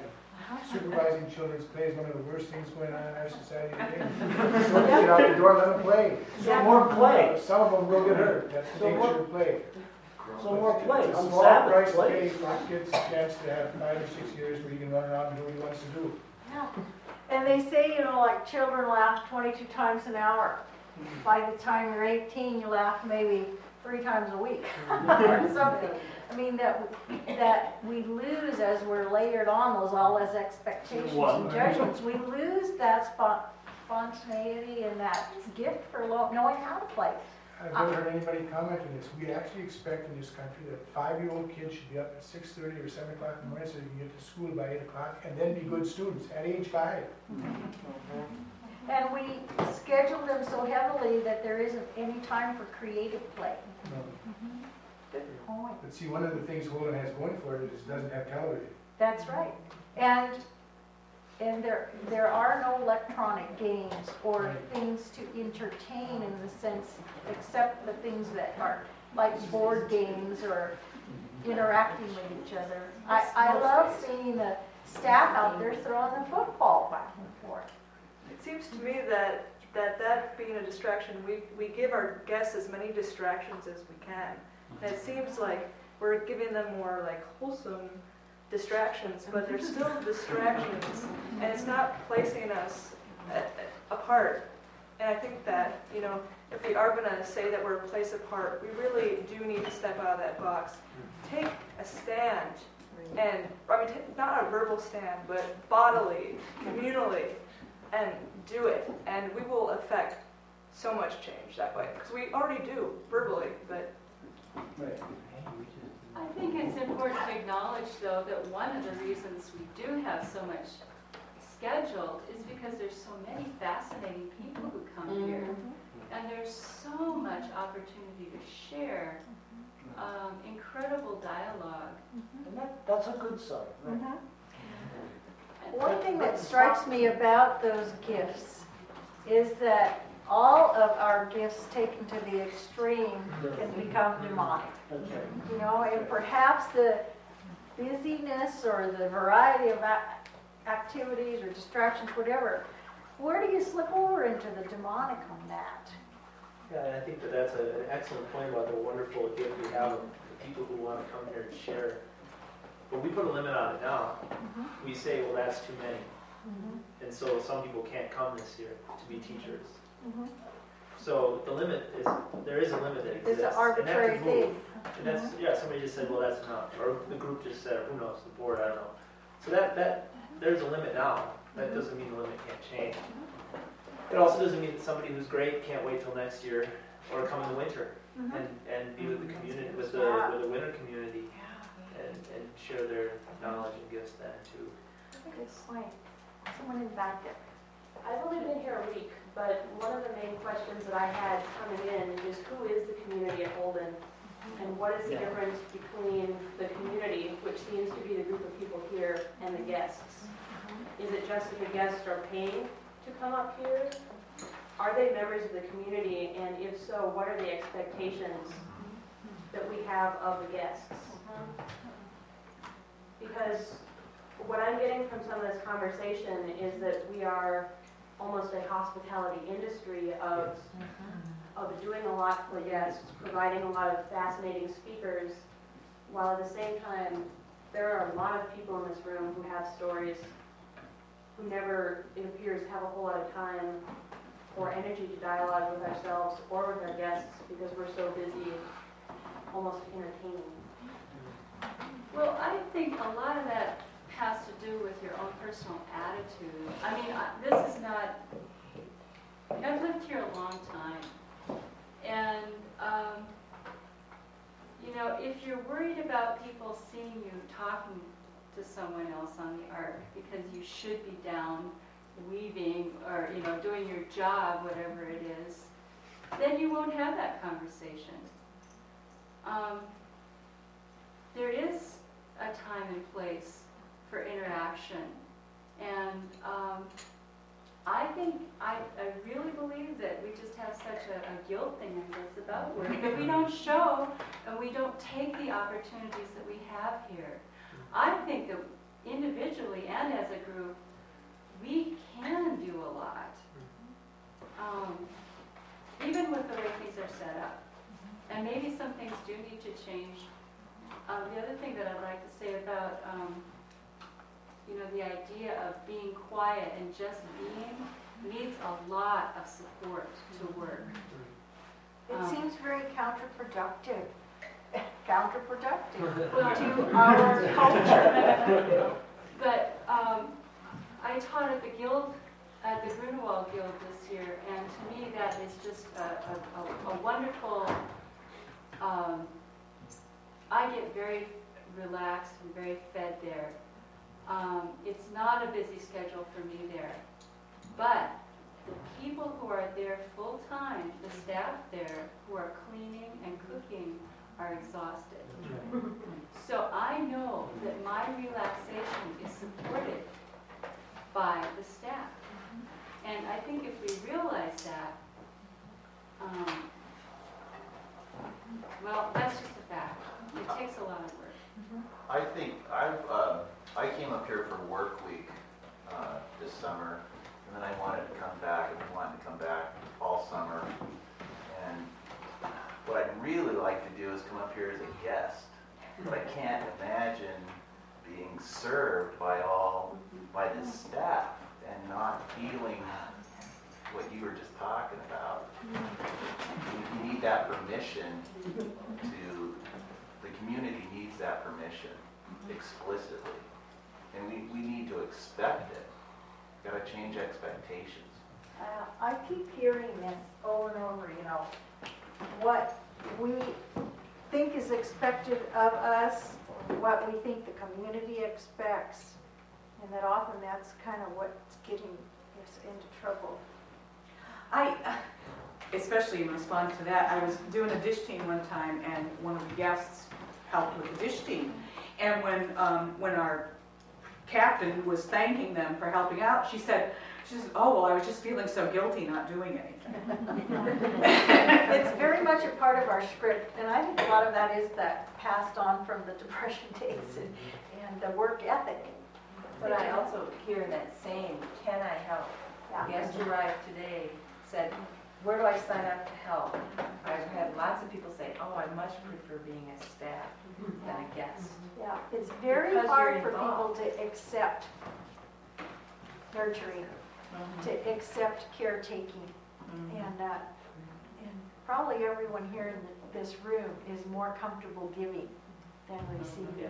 Speaker 4: Supervising children's play is one of the worst things going on in our society today. Don't get out the door, let them play.
Speaker 12: So more play,
Speaker 4: Some of them will get hurt, that's the
Speaker 12: So
Speaker 4: nature
Speaker 12: more-
Speaker 4: of play.
Speaker 12: so more play,
Speaker 4: It's a
Speaker 12: on
Speaker 4: small
Speaker 12: Sabbath,
Speaker 4: price to
Speaker 12: play.
Speaker 4: pay for kids a chance to have five or six years where he can run around and do what he wants to do.
Speaker 1: Yeah. And they say, you know, like children laugh twenty-two times an hour. By the time you're eighteen, you laugh maybe three times a week or something. I mean, that, that we lose as we're layered on those all as expectations and judgments. We lose that spon- spontaneity and that gift for lo- knowing how to play.
Speaker 4: I've never heard anybody comment on this. We actually expect in this country that five-year-old kids should be up at six thirty or seven o'clock in the morning so they can get to school by eight o'clock and then be good students at age five.
Speaker 1: And we schedule them so heavily that there isn't any time for creative play.
Speaker 4: No.
Speaker 1: Good point.
Speaker 4: But see, one of the things Holden has going for it is it doesn't have television.
Speaker 1: That's right. And, and there, there are no electronic games or
Speaker 4: Right.
Speaker 1: things to entertain in the sense, except the things that are like board games or interacting with each other. I, I love seeing the staff out there throwing the football back and forth.
Speaker 6: It seems to me that, that that being a distraction, we, we give our guests as many distractions as we can. And it seems like we're giving them more like wholesome distractions, but they're still distractions, and it's not placing us a- a- apart. And I think that, you know, if we are going to say that we're a place apart, we really do need to step out of that box. Take a stand, and, I mean, t- not a verbal stand, but bodily, communally, and do it. And we will affect so much change that way, because we already do verbally, but
Speaker 7: I think it's important to acknowledge, though, that one of the reasons we do have so much scheduled is because there's so many fascinating people who come here. And there's so much opportunity to share um, incredible dialogue.
Speaker 12: And that, that's a good sign, right?
Speaker 1: One thing that strikes me about those gifts is that all of our gifts taken to the extreme can become demonic.
Speaker 12: That's right.
Speaker 1: You know, and perhaps the busyness or the variety of ac- activities or distractions, whatever, where do you slip over into the demonic on that?
Speaker 10: Yeah, and I think that that's a, an excellent point about the wonderful gift we have of the people who want to come here and share. But we put a limit on it now. We say, well, that's too many. And so some people can't come this year to be teachers. So the limit is, there is a limit that exists.
Speaker 1: It's an arbitrary
Speaker 10: and that can move.
Speaker 1: thing.
Speaker 10: And that's, yeah, somebody just said, well, that's enough. Or the group just said, who knows, the board, I don't know. So that, that there's a limit now. That doesn't mean the limit can't change. It also doesn't mean that somebody who's great can't wait till next year or come in the winter and, and be with the community, with the, with the winter community and, and share their knowledge and gifts then too.
Speaker 1: Good point. Someone in the back there.
Speaker 8: I've only been here a week, but one of the main questions that I had coming in is who is the community at Holden? And what is the
Speaker 12: Yeah.
Speaker 8: difference between the community, which seems to be the group of people here, and the guests? Is it just that the guests are paying to come up here? Are they members of the community? And if so, what are the expectations that we have of the guests? Because what I'm getting from some of this conversation is that we are almost a hospitality industry of, of doing a lot for guests, providing a lot of fascinating speakers, while at the same time, there are a lot of people in this room who have stories, who never, it appears, have a whole lot of time or energy to dialogue with ourselves or with our guests because we're so busy almost entertaining.
Speaker 7: Well, I think a lot of that has to do with your own personal attitude. I mean, I- this is not, I've lived here a long time. And, um, you know, if you're worried about people seeing you talking to someone else on the ark because you should be down weaving or, you know, doing your job, whatever it is, then you won't have that conversation. Um, there is a time and place for interaction. And um, I think, I, I really believe that we just have such a, a guilt thing, I guess, about work, that we don't show and we don't take the opportunities that we have here. I think that individually and as a group, we can do a lot. Um, even with the way things are set up. And maybe some things do need to change. Um, the other thing that I'd like to say about, um, you know, the idea of being quiet and just being needs a lot of support to work.
Speaker 1: It
Speaker 7: Um,
Speaker 1: seems very counterproductive, counterproductive
Speaker 7: Well,
Speaker 1: to our culture.
Speaker 7: But um, I taught at the Guild, at the Grunewald Guild this year, and to me that is just a, a, a, a wonderful, um, I get very relaxed and very fed there. Um, it's not a busy schedule for me there, but the people who are there full time, the staff there who are cleaning and cooking are exhausted. So I know that my relaxation is supported by the staff. And I think if we realize that, um, well, that's just a fact. It takes a lot of work.
Speaker 15: I think I've, uh, I came up here for work week uh, this summer, and then I wanted to come back, and I wanted to come back all summer. And what I'd really like to do is come up here as a guest, but I can't imagine being served by all, by the staff and not feeling what you were just talking about. You, you need that permission to, the community needs that permission explicitly. And we, we need to expect it. Got to change expectations.
Speaker 1: Uh, I keep hearing this over and over, you know, what we think is expected of us, what we think the community expects, and that often that's kind of what's getting us into trouble.
Speaker 9: I, especially in response to that, I was doing a dish team one time, and one of the guests helped with the dish team. And when um, when our captain was thanking them for helping out, she said, she said, "Oh well, I was just feeling so guilty not doing anything."
Speaker 1: It's very much a part of our script, and I think a lot of that is that passed on from the Depression days and, and the work ethic.
Speaker 2: But I also hear that same, can I help?
Speaker 1: Yeah.
Speaker 2: Guest arrived today, said, where do I sign up to help? I've had lots of people say, oh, I much prefer being a staff than a guest.
Speaker 1: Yeah, it's very
Speaker 2: Because
Speaker 1: hard
Speaker 2: you're
Speaker 1: for people
Speaker 2: involved.
Speaker 1: to accept nurturing, to accept caretaking. And, uh, and probably everyone here in this room is more comfortable giving than receiving.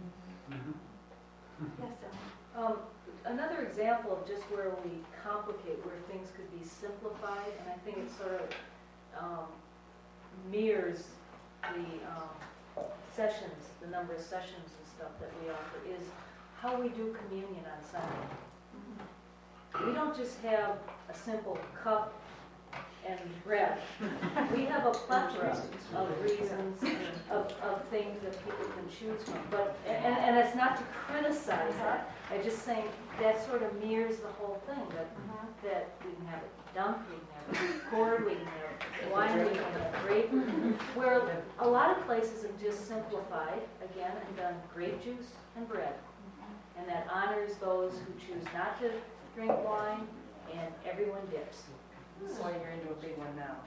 Speaker 1: Yes, Ellen?
Speaker 8: Um, another example of just where we complicate, where things could be simplified, and I think it sort of um, mirrors the um, sessions, the number of sessions and stuff that we offer, is how we do communion on Sunday. We don't just have a simple cup and bread. We have a plethora of reasons, of, of things that people can choose from. But and, and it's not to criticize that. I'm just saying that sort of mirrors the whole thing. That that we can have a dunk, we can have a cord, we can have wine, we can have grape. Where a lot of places have just simplified again and done grape juice and bread, and that honors those who choose not to drink wine, and everyone dips.
Speaker 2: So you're into a big one now.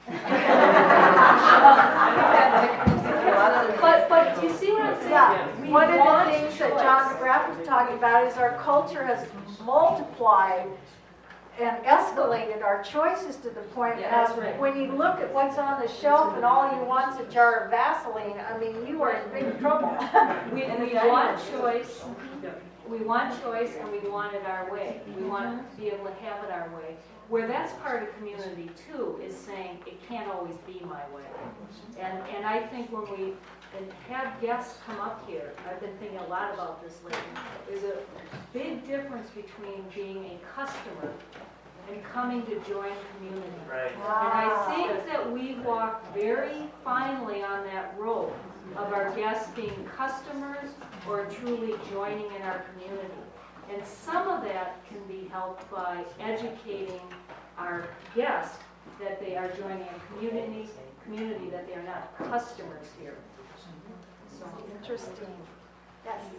Speaker 8: But, but you see what I'm saying?
Speaker 1: Yeah,
Speaker 8: We
Speaker 1: one of
Speaker 8: want
Speaker 1: the things that
Speaker 8: choice.
Speaker 1: John McGrath was talking about is our culture has multiplied and escalated our choices to the point
Speaker 8: Yeah, that's
Speaker 1: of
Speaker 8: right.
Speaker 1: when you look at what's on the shelf and all you want's a jar of Vaseline, I mean, you are in big trouble.
Speaker 8: We,
Speaker 2: And
Speaker 8: we
Speaker 2: the dining
Speaker 8: want
Speaker 2: room.
Speaker 8: choice, we want choice, and we want it our way. We want to be able to have it our way. Where that's part of community too, is saying it can't always be my way. And, and I think when we and have guests come up here, I've been thinking a lot about this lately, there's a big difference between being a customer and coming to join community.
Speaker 10: Right.
Speaker 8: And I think that we walk very finely on that road of our guests being customers or truly joining in our community. And some of that can be helped by educating our guests that they are joining a community, community that they are not customers here. So
Speaker 1: Interesting. Yes.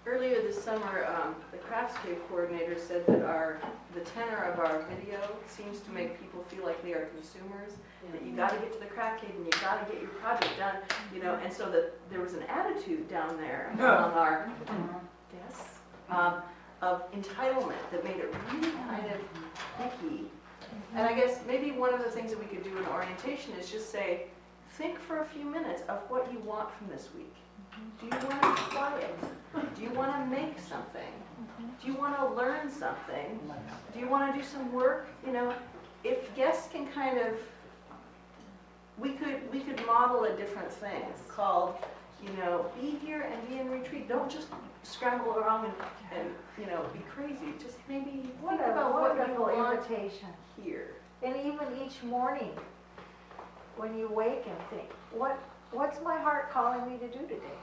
Speaker 6: Earlier this summer, um, the Craftscape coordinator said that our, the tenor of our video seems to make people feel like they are consumers, that you gotta get to the Craftscape and you gotta get your project done, you know, and so that there was an attitude down there among our guests um, of entitlement that made it really kind of icky. And I guess maybe one of the things that we could do in orientation is just say, think for a few minutes of what you want from this week. Do you want to be quiet? Do you want to make something? Do you want to learn something? Do you want to do some work? You know, if guests can kind of, we could we could model a different thing called, you know, be here and be in retreat. Don't just scramble around and, and you know, be crazy. Just maybe
Speaker 1: What
Speaker 6: think
Speaker 1: a
Speaker 6: about what you
Speaker 1: wonderful
Speaker 6: want
Speaker 1: invitation.
Speaker 6: here.
Speaker 1: And even each morning, when you wake and think, what what's my heart calling me to do today?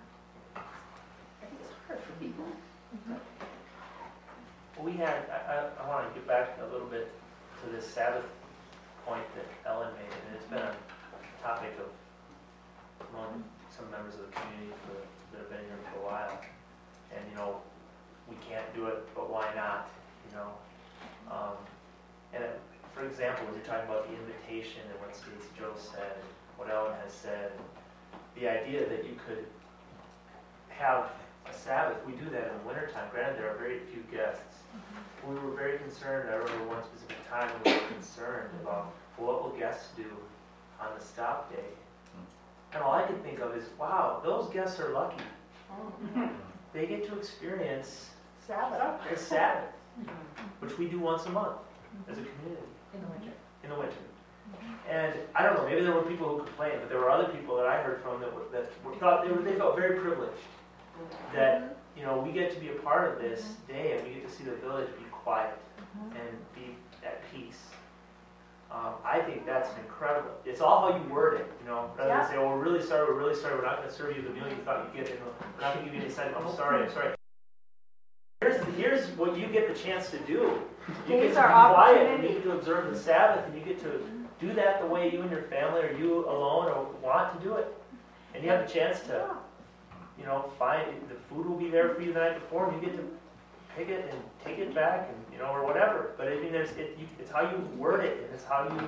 Speaker 6: I think it's hard for people.
Speaker 10: We had, I, I, I want to get back a little bit to this Sabbath point that Ellen made, and it's been a topic of among some members of the community for, that have been here for a while. And, you know, we can't do it, but why not, you know? Um, and it, for example, when you're talking about the invitation and what Stacey Joe said, what Ellen has said, the idea that you could have a Sabbath, we do that in the wintertime. Granted, there are very few guests. Mm-hmm. We were very concerned, I remember one specific time we were concerned about, well, what will guests do on the stop day? And all I could think of is, wow, those guests are lucky. Mm-hmm. They get to experience
Speaker 1: Sabbath.
Speaker 10: the Sabbath, which we do once a month as a community.
Speaker 3: In the winter.
Speaker 10: In the winter. And I don't know, maybe there were people who complained, but there were other people that I heard from that were, that were, thought they, were, they felt very privileged that, you know, we get to be a part of this day and we get to see the village be quiet and be at peace. Um, I think that's incredible. It's all how you word it, you know, rather
Speaker 1: Yeah.
Speaker 10: than say, oh, we're really sorry, we're really sorry, we're not going to serve you the meal you thought you'd get, and we're not going to give you any second, I'm sorry, I'm sorry. Here's, here's what you get the chance to do. You get to be quiet and you get to observe the Sabbath and you get to do that the way you and your family or you alone or want to do it. And you have the chance to, you know, find, the food will be there for you the night before and you get to pick it and take it back and, you know, or whatever. But I mean, there's, it, you, it's how you word it and it's how you,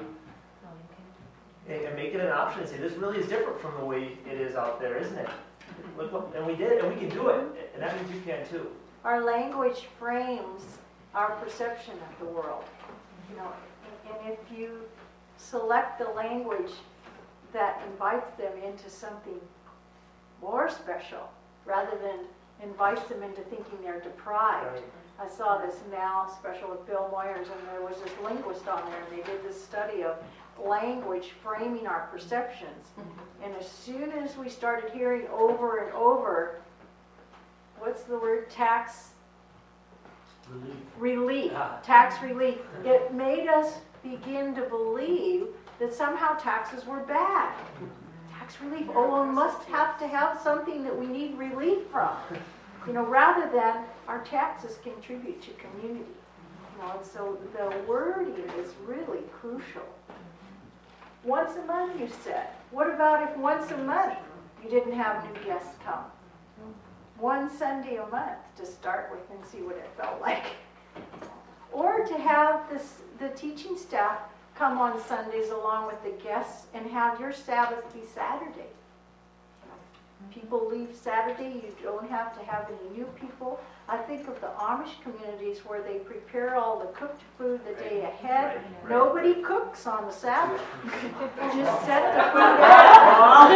Speaker 10: and, and make it an option and say, this really is different from the way it is out there, isn't it? Look, look, and we did, and we can do it, and that means you can too.
Speaker 1: Our language frames our perception of the world. You know, and, and if you select the language that invites them into something more special, rather than invites them into thinking they're deprived.
Speaker 10: Right.
Speaker 1: I saw this now special with Bill Moyers, and there was this linguist on there, and they did this study of language framing our perceptions. Mm-hmm. And as soon as we started hearing over and over, what's the word, tax?
Speaker 12: Relief.
Speaker 1: Relief,
Speaker 12: Ah.
Speaker 1: tax relief. It made us begin to believe that somehow taxes were bad. Tax relief, oh, we must have to have something that we need relief from. You know, rather than our taxes contribute to community. You know, and so the wording is really crucial. Once a month, you said. What about if once a month you didn't have new guests come? One Sunday a month to start with and see what it felt like. Or to have this, the teaching staff come on Sundays along with the guests and have your Sabbath be Saturday. People leave Saturday, you don't have to have any new people. I think of the Amish communities where they prepare all the cooked food the day ahead.
Speaker 10: Right, right.
Speaker 1: Nobody cooks on the Sabbath. Just set the food out.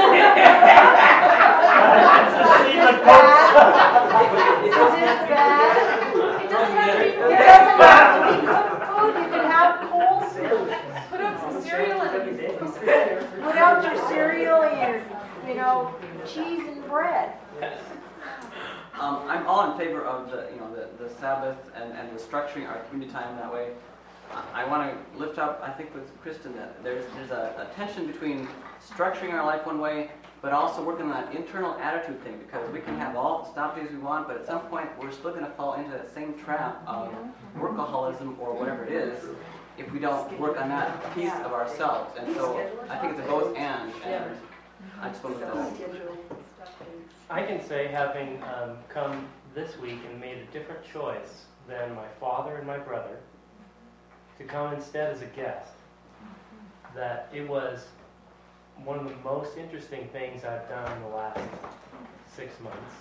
Speaker 1: Is this bad?
Speaker 7: It doesn't have to be
Speaker 1: It doesn't have to be cooked food. You can have cold food.
Speaker 2: Put out some cereal and
Speaker 1: Put out your cereal and your, you know, cheese and bread.
Speaker 13: Um, I'm all in favor of the, you know, the, the Sabbath and, and the structuring our community time that way. I, I want to lift up, I think with Kristen, that there's, there's a, a tension between structuring our life one way, but also working on that internal attitude thing, because we can have all the stop days we want, but at some point we're still going to fall into that same trap of workaholism or whatever it is if we don't work on that piece of ourselves. And so I think it's a both and, and I just want to know.
Speaker 16: I can say, having um, come this week and made a different choice than my father and my brother to come instead as a guest, that it was one of the most interesting things I've done in the last six months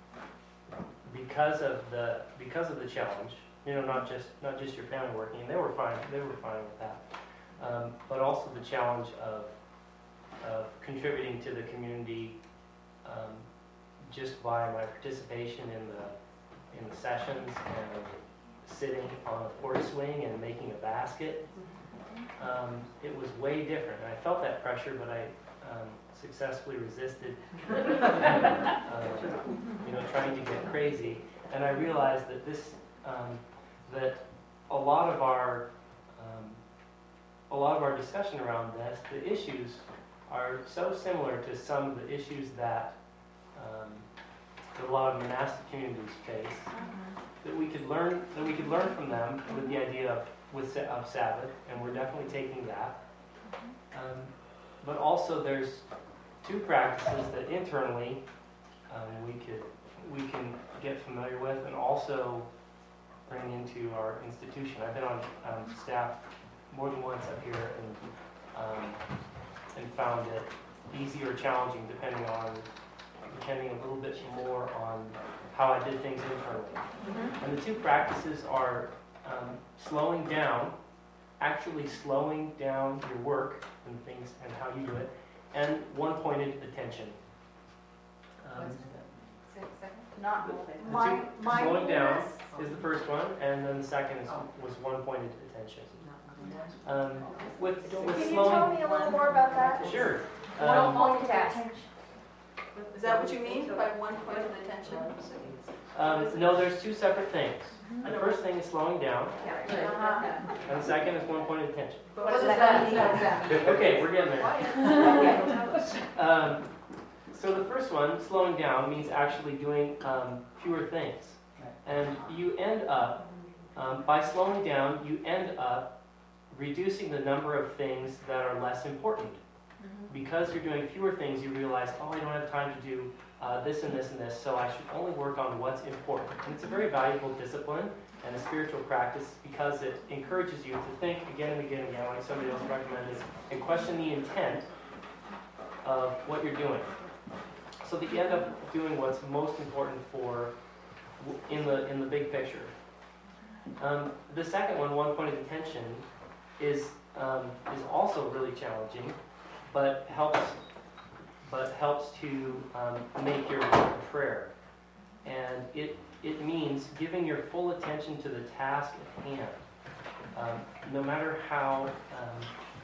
Speaker 16: because of the because of the challenge. You know, not just not just your family working, and they were fine. They were fine with that, um, but also the challenge of of contributing to the community um, just by my participation in the in the sessions and sitting on a porch swing and making a basket. Um, it was way different. And I felt that pressure, but I um, successfully resisted, uh, you know, trying to get crazy. And I realized that this, um, that a lot of our, um, a lot of our discussion around this, the issues are so similar to some of the issues that, um, that a lot of monastic communities face. That we could learn, that we could learn from them with the idea of with of Sabbath, and we're definitely taking that. Um, but also, there's two practices that internally um, we could we can get familiar with, and also bring into our institution. I've been on um, staff more than once up here, and um, and found it easy or challenging depending on depending a little bit more on how I did things internally. Mm-hmm. And the two practices are um, slowing down, actually slowing down your work and things and how you do it, and one-pointed attention. Um,
Speaker 11: Not
Speaker 16: the,
Speaker 11: moving.
Speaker 16: the
Speaker 1: My-
Speaker 16: two,
Speaker 1: my
Speaker 16: slowing down
Speaker 1: mindfulness.
Speaker 16: is the first one, and then the second is, was one-pointed attention. Um, with with
Speaker 1: Can you
Speaker 16: slowing,
Speaker 1: tell me a little more about that?
Speaker 16: sure.
Speaker 1: One
Speaker 16: Um,
Speaker 1: multitask.
Speaker 6: Is that what you mean by one point of attention?
Speaker 16: um, no, there's two separate things. The first thing is slowing down,
Speaker 1: Uh-huh.
Speaker 16: and the second is one-pointed attention.
Speaker 1: What does that mean?
Speaker 16: Okay, we're getting there. Um, so the first one, slowing down, means actually doing um, fewer things. And you end up, um, by slowing down, you end up reducing the number of things that are less important. Because you're doing fewer things, you realize, oh, I don't have time to do uh, this and this and this, so I should only work on what's important. And it's a very valuable discipline and a spiritual practice because it encourages you to think again and again and again, like somebody else recommended, and question the intent of what you're doing. So that you end up doing what's most important for in the in the big picture. Um, the second one, one-pointed attention, is um, is also really challenging, but helps but helps to um, make your work a prayer. And it it means giving your full attention to the task at hand, um, no matter how um,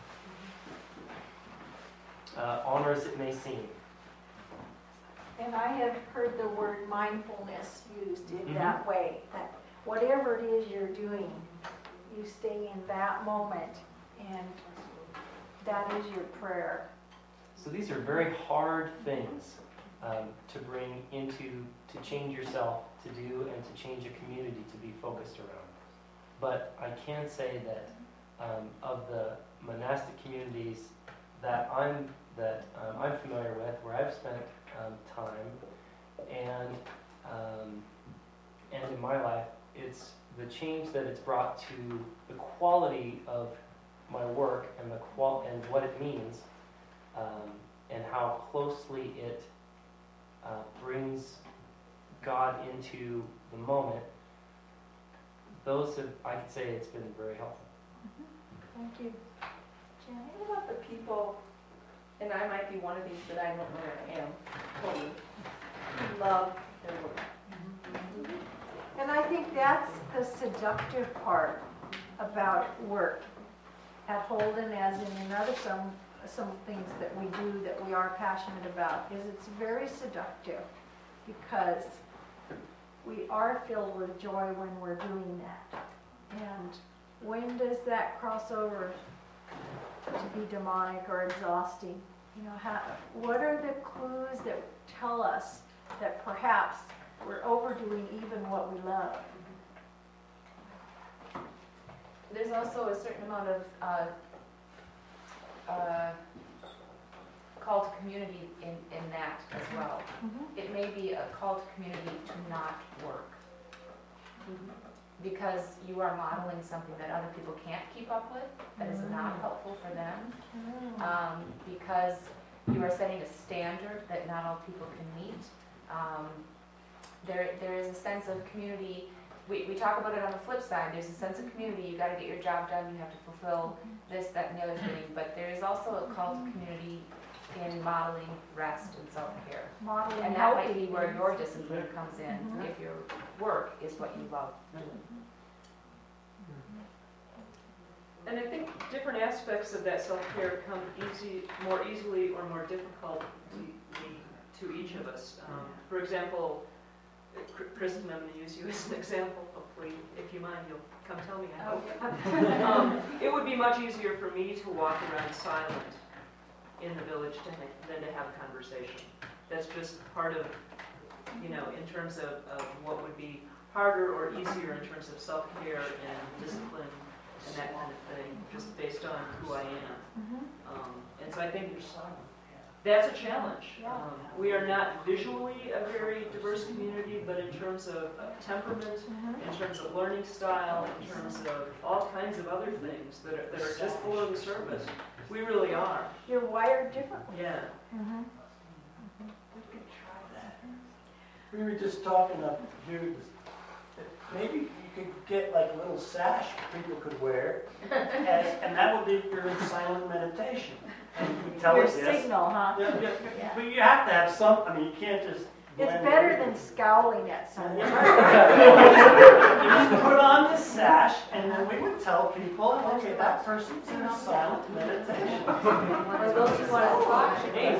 Speaker 16: uh, onerous it may seem.
Speaker 1: And I have heard the word mindfulness used in
Speaker 16: Mhm.
Speaker 1: that way, that whatever it is you're doing, you stay in that moment, and that is your prayer.
Speaker 16: So these are very hard things um, to bring into, to change yourself to do and to change a community to be focused around. But I can say that um, of the monastic communities that I'm that um, I'm familiar with, where I've spent um, time, and um, and in my life, it's the change that it's brought to the quality of my work and the qual and what it means, um, and how closely it uh, brings God into the moment. Those have, I could say, it's been very helpful.
Speaker 1: Thank you. Jen?
Speaker 2: What about the people, and I might be one of these, but I don't know where I am, totally, who love their work.
Speaker 1: And I think that's the seductive part about work at Holden, as in another some some things that we do that we are passionate about, is it's very seductive because we are filled with joy when we're doing that. And when does that cross over to be demonic or exhausting? You know, how, what are the clues that tell us that perhaps we're overdoing even what we love?
Speaker 3: There's also a certain amount of uh, uh, call to community in, in that as well.
Speaker 1: Mhm.
Speaker 3: It may be a call to community to not work. Because you are modeling something that other people can't keep up with, that is not helpful for them. Um, because you are setting a standard that not all people can meet. Um, there, there is a sense of community. We, we talk about it on the flip side. There's a sense of community. You got to get your job done. You have to fulfill this, that, and the other thing. But there is also a call to community in modeling rest and self-care.
Speaker 1: Modeling
Speaker 3: And that might
Speaker 1: healthy
Speaker 3: be where
Speaker 1: things.
Speaker 3: your discipline comes in,
Speaker 1: Mhm.
Speaker 3: if your work is what you love doing.
Speaker 6: And I think different aspects of that self-care come easy, more easily or more difficult to, to each of us. Um, for example, Kr- Kristen, I'm going to use you as an example. Hopefully, if you mind, you'll come tell me. I hope. um, it would be much easier for me to walk around silent in the village to ha- than to have a conversation. That's just part of, you know, in terms of, of what would be harder or easier in terms of self-care and discipline and that kind of thing, just based on who I am. Um, and so I think that's a challenge. Um, we are not visually a very diverse community, but in terms of uh, temperament, in terms of learning style, in terms of all kinds of other things that are, that are just below the surface, we really are.
Speaker 1: You're wired differently.
Speaker 6: Yeah.
Speaker 1: Mhm.
Speaker 12: We were just talking up here, maybe you could get like a little sash people could wear, as, and that would be your silent meditation. And you tell
Speaker 1: Your
Speaker 12: us this.
Speaker 1: signal, huh?
Speaker 12: Yeah, yeah, but you have to have some, I mean, you can't just.
Speaker 1: It's
Speaker 12: blend
Speaker 1: better
Speaker 12: everything.
Speaker 1: than scowling at someone.
Speaker 12: You just put on this sash, and then we would tell people, okay, that person's in a silent meditation.
Speaker 2: Or those who want to talk to me.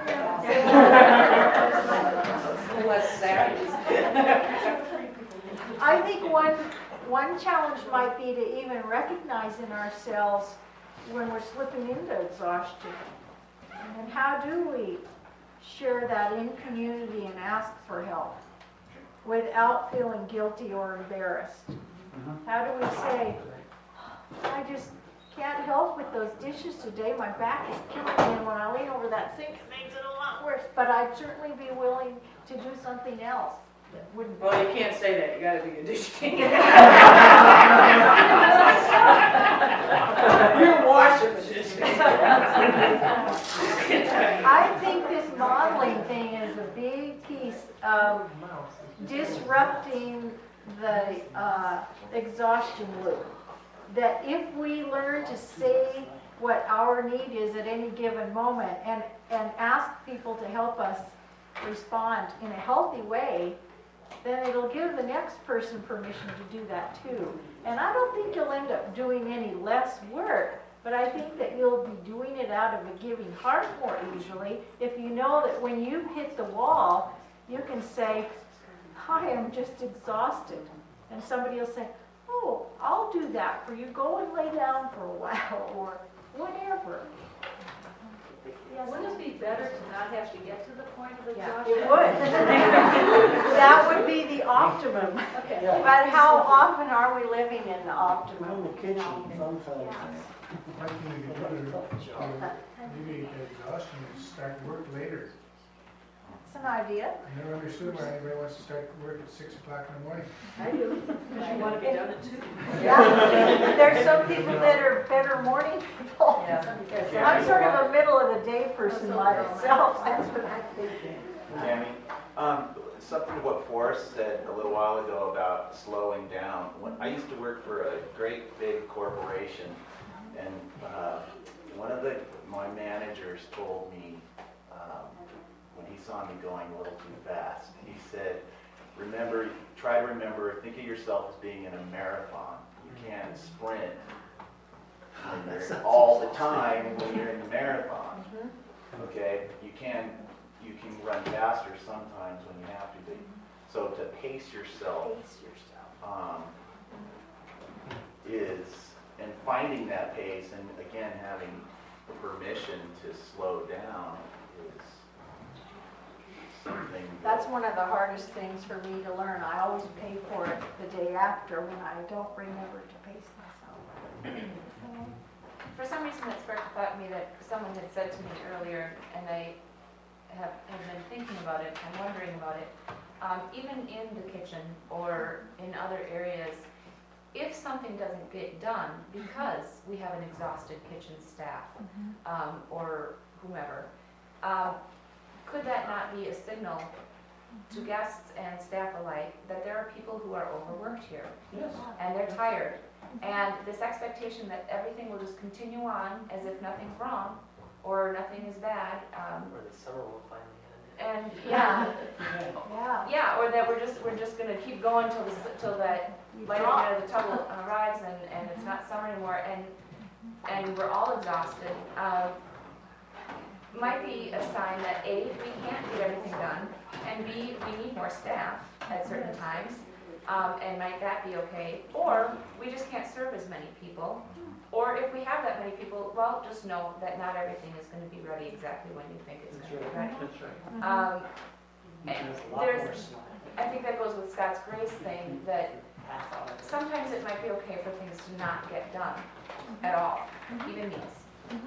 Speaker 2: Less savvy.
Speaker 1: I think one, one challenge might be to even recognize in ourselves when we're slipping into exhaustion. And how do we share that in community and ask for help without feeling guilty or embarrassed? How do we say, I just can't help with those dishes today, my back is killing me, and when I lean over that sink it makes it a lot worse, but I'd certainly be willing to do something else that wouldn't.
Speaker 2: Well, you can't say that. You got to be a dish king. You're washing the dishes.
Speaker 1: I think this modeling thing is a big piece of disrupting the uh, exhaustion loop. That if we learn to say what our need is at any given moment and, and ask people to help us respond in a healthy way, then it'll give the next person permission to do that too. And I don't think you'll end up doing any less work, but I think that you'll be doing it out of a giving heart more easily if you know that when you hit the wall, you can say, I am just exhausted. And somebody will say, oh, I'll do that for you. Go and lay down for a while or whatever. Yes.
Speaker 8: Wouldn't it be better to not have to get to the point of
Speaker 1: Yeah,
Speaker 8: exhaustion?
Speaker 1: it would. That would be the optimum.
Speaker 8: Okay.
Speaker 12: Yeah.
Speaker 1: But how often are we living in the optimum?
Speaker 12: In the kitchen sometimes.
Speaker 4: One thing you can do to alleviate the exhaustion is start work later.
Speaker 1: That's an idea.
Speaker 4: I never understood why anybody wants to start work at six o'clock in the morning.
Speaker 1: I do.
Speaker 6: Because you want to be done at two.
Speaker 1: Yeah, there's some people that are better morning people.
Speaker 2: Yeah.
Speaker 1: I'm sort of a middle of the day person myself, that's what I think.
Speaker 15: Tammy, um, something to what Forrest said a little while ago about slowing down. When I used to work for a great big corporation, and uh, one of the my managers told me um, when he saw me going a little too fast, he said, "Remember, try to remember, think of yourself as being in a marathon. You can't sprint when you're all the time when you're in the marathon. Okay, you can you can run faster sometimes when you have to be. So to pace yourself,
Speaker 1: Pace yourself.
Speaker 15: um, is and finding that pace, and again having the permission to slow down is something.
Speaker 1: That's one of the hardest things for me to learn. I always pay for it the day after when I don't remember to pace myself. So,
Speaker 3: for some reason that sparked a thought in me that someone had said to me earlier, and I have, have been thinking about it and wondering about it. Um, even in the kitchen or in other areas, if something doesn't get done because we have an exhausted kitchen staff um, or whomever, um, could that not be a signal to guests and staff alike that there are people who are overworked here
Speaker 12: Yes.
Speaker 3: and they're tired? And this expectation that everything will just continue on as if nothing's wrong or nothing is bad, um,
Speaker 16: Or the summer will finally
Speaker 3: and yeah,
Speaker 1: Yeah.
Speaker 3: yeah, or that we're just we're just gonna keep going till the till that light at the end of the tunnel arrives and, and it's not summer anymore and and we're all exhausted. Um, might be a sign that A, we can't get everything done, and B, we need more staff at certain times. Um, and might that be okay? Or we just can't serve as many people. Or if we have that many people, well, just know that not everything is going to be ready exactly when you think it's going to be ready.
Speaker 12: That's right.
Speaker 3: Um,
Speaker 12: There's
Speaker 3: and
Speaker 12: a lot
Speaker 3: there's,
Speaker 12: more slack.
Speaker 3: I think that goes with Scott's Grace thing, that sometimes it might be okay for things to not get done at all, even meals.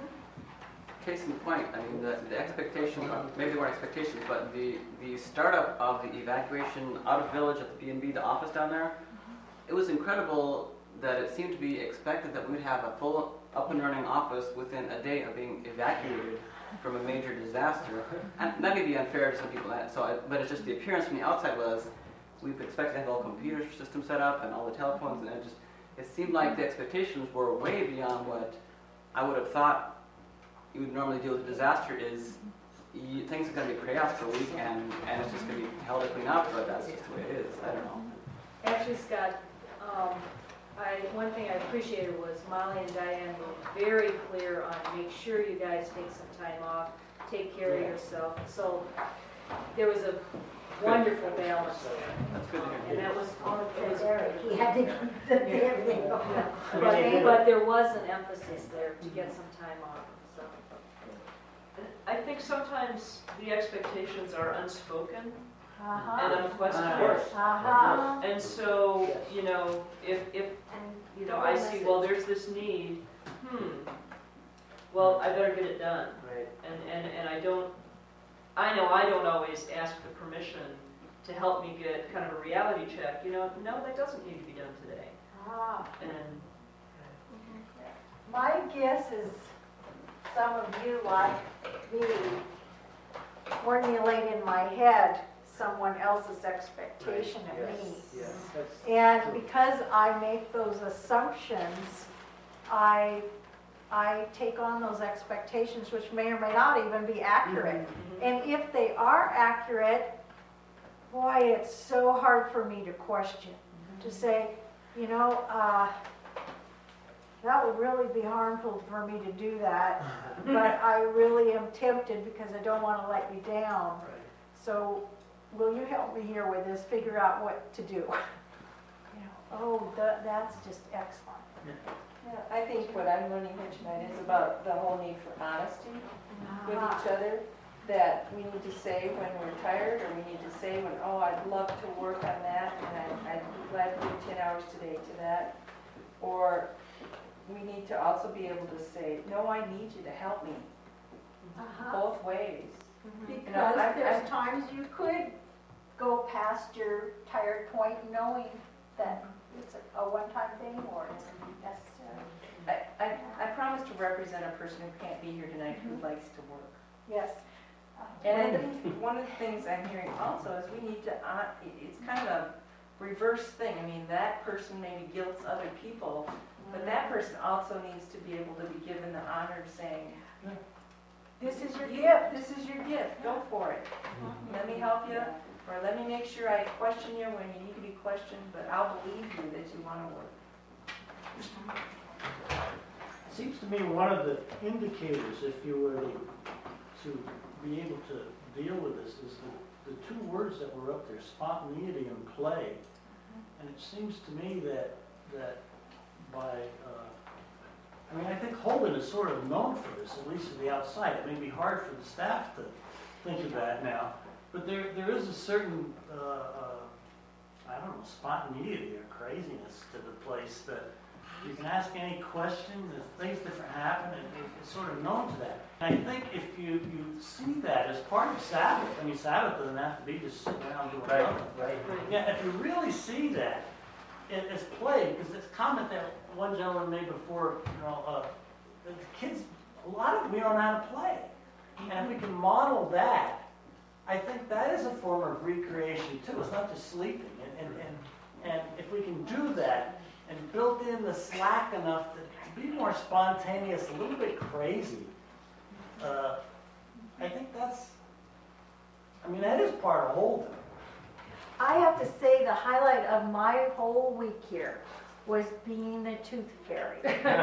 Speaker 13: Case in point, I mean, the, the expectation, of- maybe they weren't expectations, but the, the startup of the evacuation out of Village at the B and B, the office down there, it was incredible that it seemed to be expected that we would have a full up and running office within a day of being evacuated from a major disaster. And that may be unfair to some people, that- so I, but it's just the appearance from the outside was we expected to have all computer systems set up and all the telephones, and it just it seemed like the expectations were way beyond what I would have thought you would normally deal with a disaster. Is you, things are going to be chaos for a week, and, and it's just going to be hell to clean up, but that's just the way it is. I don't know.
Speaker 8: Actually, Scott, um, I, one thing I appreciated was Molly and Diane were very clear on make sure you guys take some time off, take care of yourself. So there was a wonderful balance there.
Speaker 13: That's good to hear.
Speaker 8: And that was, it was
Speaker 11: Eric, he had to keep the, everything going.
Speaker 8: But, but there was an emphasis there to get some time off, so.
Speaker 6: I think sometimes the expectations are unspoken
Speaker 1: Uh-huh.
Speaker 6: and unquestioned.
Speaker 1: Uh-huh.
Speaker 6: And so, you know, if, if, you know, I see, well, there's this need, hmm, well, I better get it done.
Speaker 10: Right.
Speaker 6: And, and, and I don't, I know I don't always ask the permission to help me get kind of a reality check, you know, no, that doesn't need to be done today.
Speaker 1: Ah.
Speaker 6: And
Speaker 1: My guess is some of you, like me, formulate in my head someone else's expectation of
Speaker 10: Yes,
Speaker 1: me.
Speaker 10: yes, that's
Speaker 1: And
Speaker 10: true.
Speaker 1: because I make those assumptions, I, I take on those expectations, which may or may not even be accurate. And if they are accurate, boy, it's so hard for me to question, to say, you know, uh, that would really be harmful for me to do that, but I really am tempted because I don't want to let you down.
Speaker 10: Right.
Speaker 1: So will you help me here with this, figure out what to do? You know, oh, tha- that's just excellent.
Speaker 2: Yeah, I think what I'm learning here tonight is about the whole need for honesty with
Speaker 1: Ah.
Speaker 2: each other, that we need to say when we're tired, or we need to say when, oh, I'd love to work on that, and I- I'd be glad to give ten hours today to that. Or we need to also be able to say, no, I need you to help me,
Speaker 1: Uh-huh.
Speaker 2: both ways.
Speaker 1: Because
Speaker 2: I-
Speaker 1: there's times you could go past your tired point knowing that it's a- a one-time thing or it's necessary.
Speaker 2: I, I, I promise to represent a person who can't be here tonight who likes to work.
Speaker 1: Yes.
Speaker 2: And I think one of the things I'm hearing also is we need to, uh, it- it's kind of a reverse thing. I mean, that person maybe guilts other people, but that person also needs to be able to be given the honor of saying,
Speaker 1: This is your
Speaker 2: "You-
Speaker 1: gift.
Speaker 2: This is your gift, go for it. Let me help you, or let me make sure I question you when you need to be questioned, but I'll believe you that you want to work."
Speaker 12: It seems to me one of the indicators, if you were to, to be able to deal with this, is the, the two words that were up there, spontaneity and play. And it seems to me that, that by, uh, I mean, I think Holden is sort of known for this, at least to the outside. It may be hard for the staff to think of that now, but there, there is a certain, uh, uh, I don't know, spontaneity or craziness to the place that You can ask any questions, if things different happen, and it- it's sort of known to that. And I think if you, you see that as part of Sabbath, I mean, Sabbath doesn't have to be just sitting around doing
Speaker 16: Right.
Speaker 12: nothing. Right. Yeah, if you really see that, it, it's play, because this comment that one gentleman made before, you know, uh, the kids, a lot of, we don't know how to play. And if we can model that, I think that is a form of recreation too. It's not just sleeping. And, and, and, and if we can do that and build in the slack enough to, to be more spontaneous, a little bit crazy, uh, I think that's, I mean, that is part of Holden.
Speaker 1: I have to say the highlight of my whole week here was being the tooth fairy.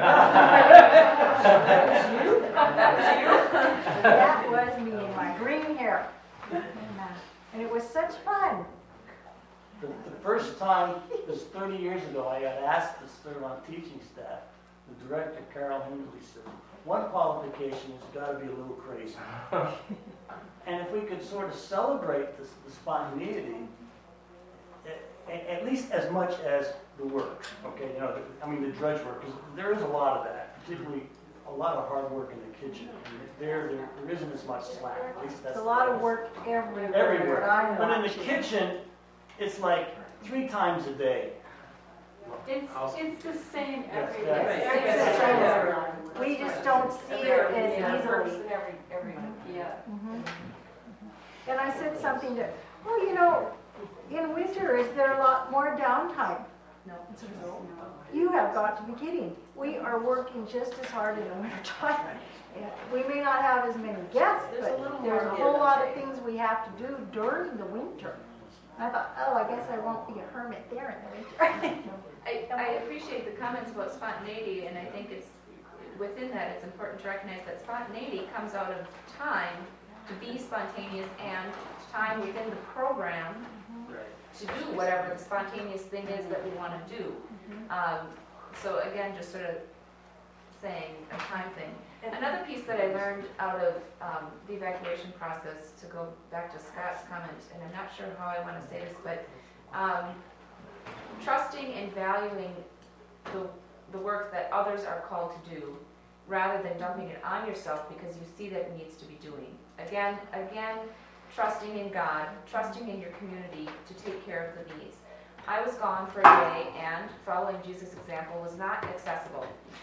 Speaker 1: That was you? That was you? That was me in my green hair. And, uh, and it was such fun.
Speaker 12: The, the first time, it was thirty years ago, I got asked to serve on teaching staff. The director, Carol Hindley, said, one qualification has got to be a little crazy. And if we could sort of celebrate this, the spontaneity, at, at least as much as the work, okay, you know, the, I mean the drudge work, because there is a lot of that, particularly a lot of hard work in the kitchen. And there, there, there isn't as much slack, at least that's
Speaker 1: It's a lot of work everywhere.
Speaker 12: everywhere.
Speaker 1: I'm
Speaker 12: But in the
Speaker 1: watching.
Speaker 12: kitchen, it's like three times a day.
Speaker 7: It's, it's the same
Speaker 12: Yes,
Speaker 7: every
Speaker 12: that's-
Speaker 7: day.
Speaker 1: It's the same everywhere. We just don't see it as easily.
Speaker 2: Every, every, yeah.
Speaker 1: Mhm. And I said something to, well, you know, in winter, is there a lot more downtime?
Speaker 3: No.
Speaker 1: You have got to be kidding. We are working just as hard in the winter time. We may not have as many guests,
Speaker 2: There's a
Speaker 1: but
Speaker 2: little
Speaker 1: there's a
Speaker 2: more
Speaker 1: whole
Speaker 2: give
Speaker 1: lot
Speaker 2: and
Speaker 1: of
Speaker 2: take.
Speaker 1: things we have to do during the winter. I thought, oh, I guess I won't be a hermit there in the winter.
Speaker 3: I, I appreciate the comments about spontaneity, and I think it's, within that, it's important to recognize that spontaneity comes out of time to be spontaneous and time within the program to do whatever the spontaneous thing is that we want to do. Um, so again, just sort of saying a time thing. Another piece that I learned out of um, the evacuation process, to go back to Scott's comment, and I'm not sure how I want to say this, but um, trusting and valuing the, the work that others are called to do, rather than dumping it on yourself because you see that it needs to be doing. Again, again, trusting in God, trusting in your community to take care of the needs. I was gone for a day, and following Jesus' example was not accessible.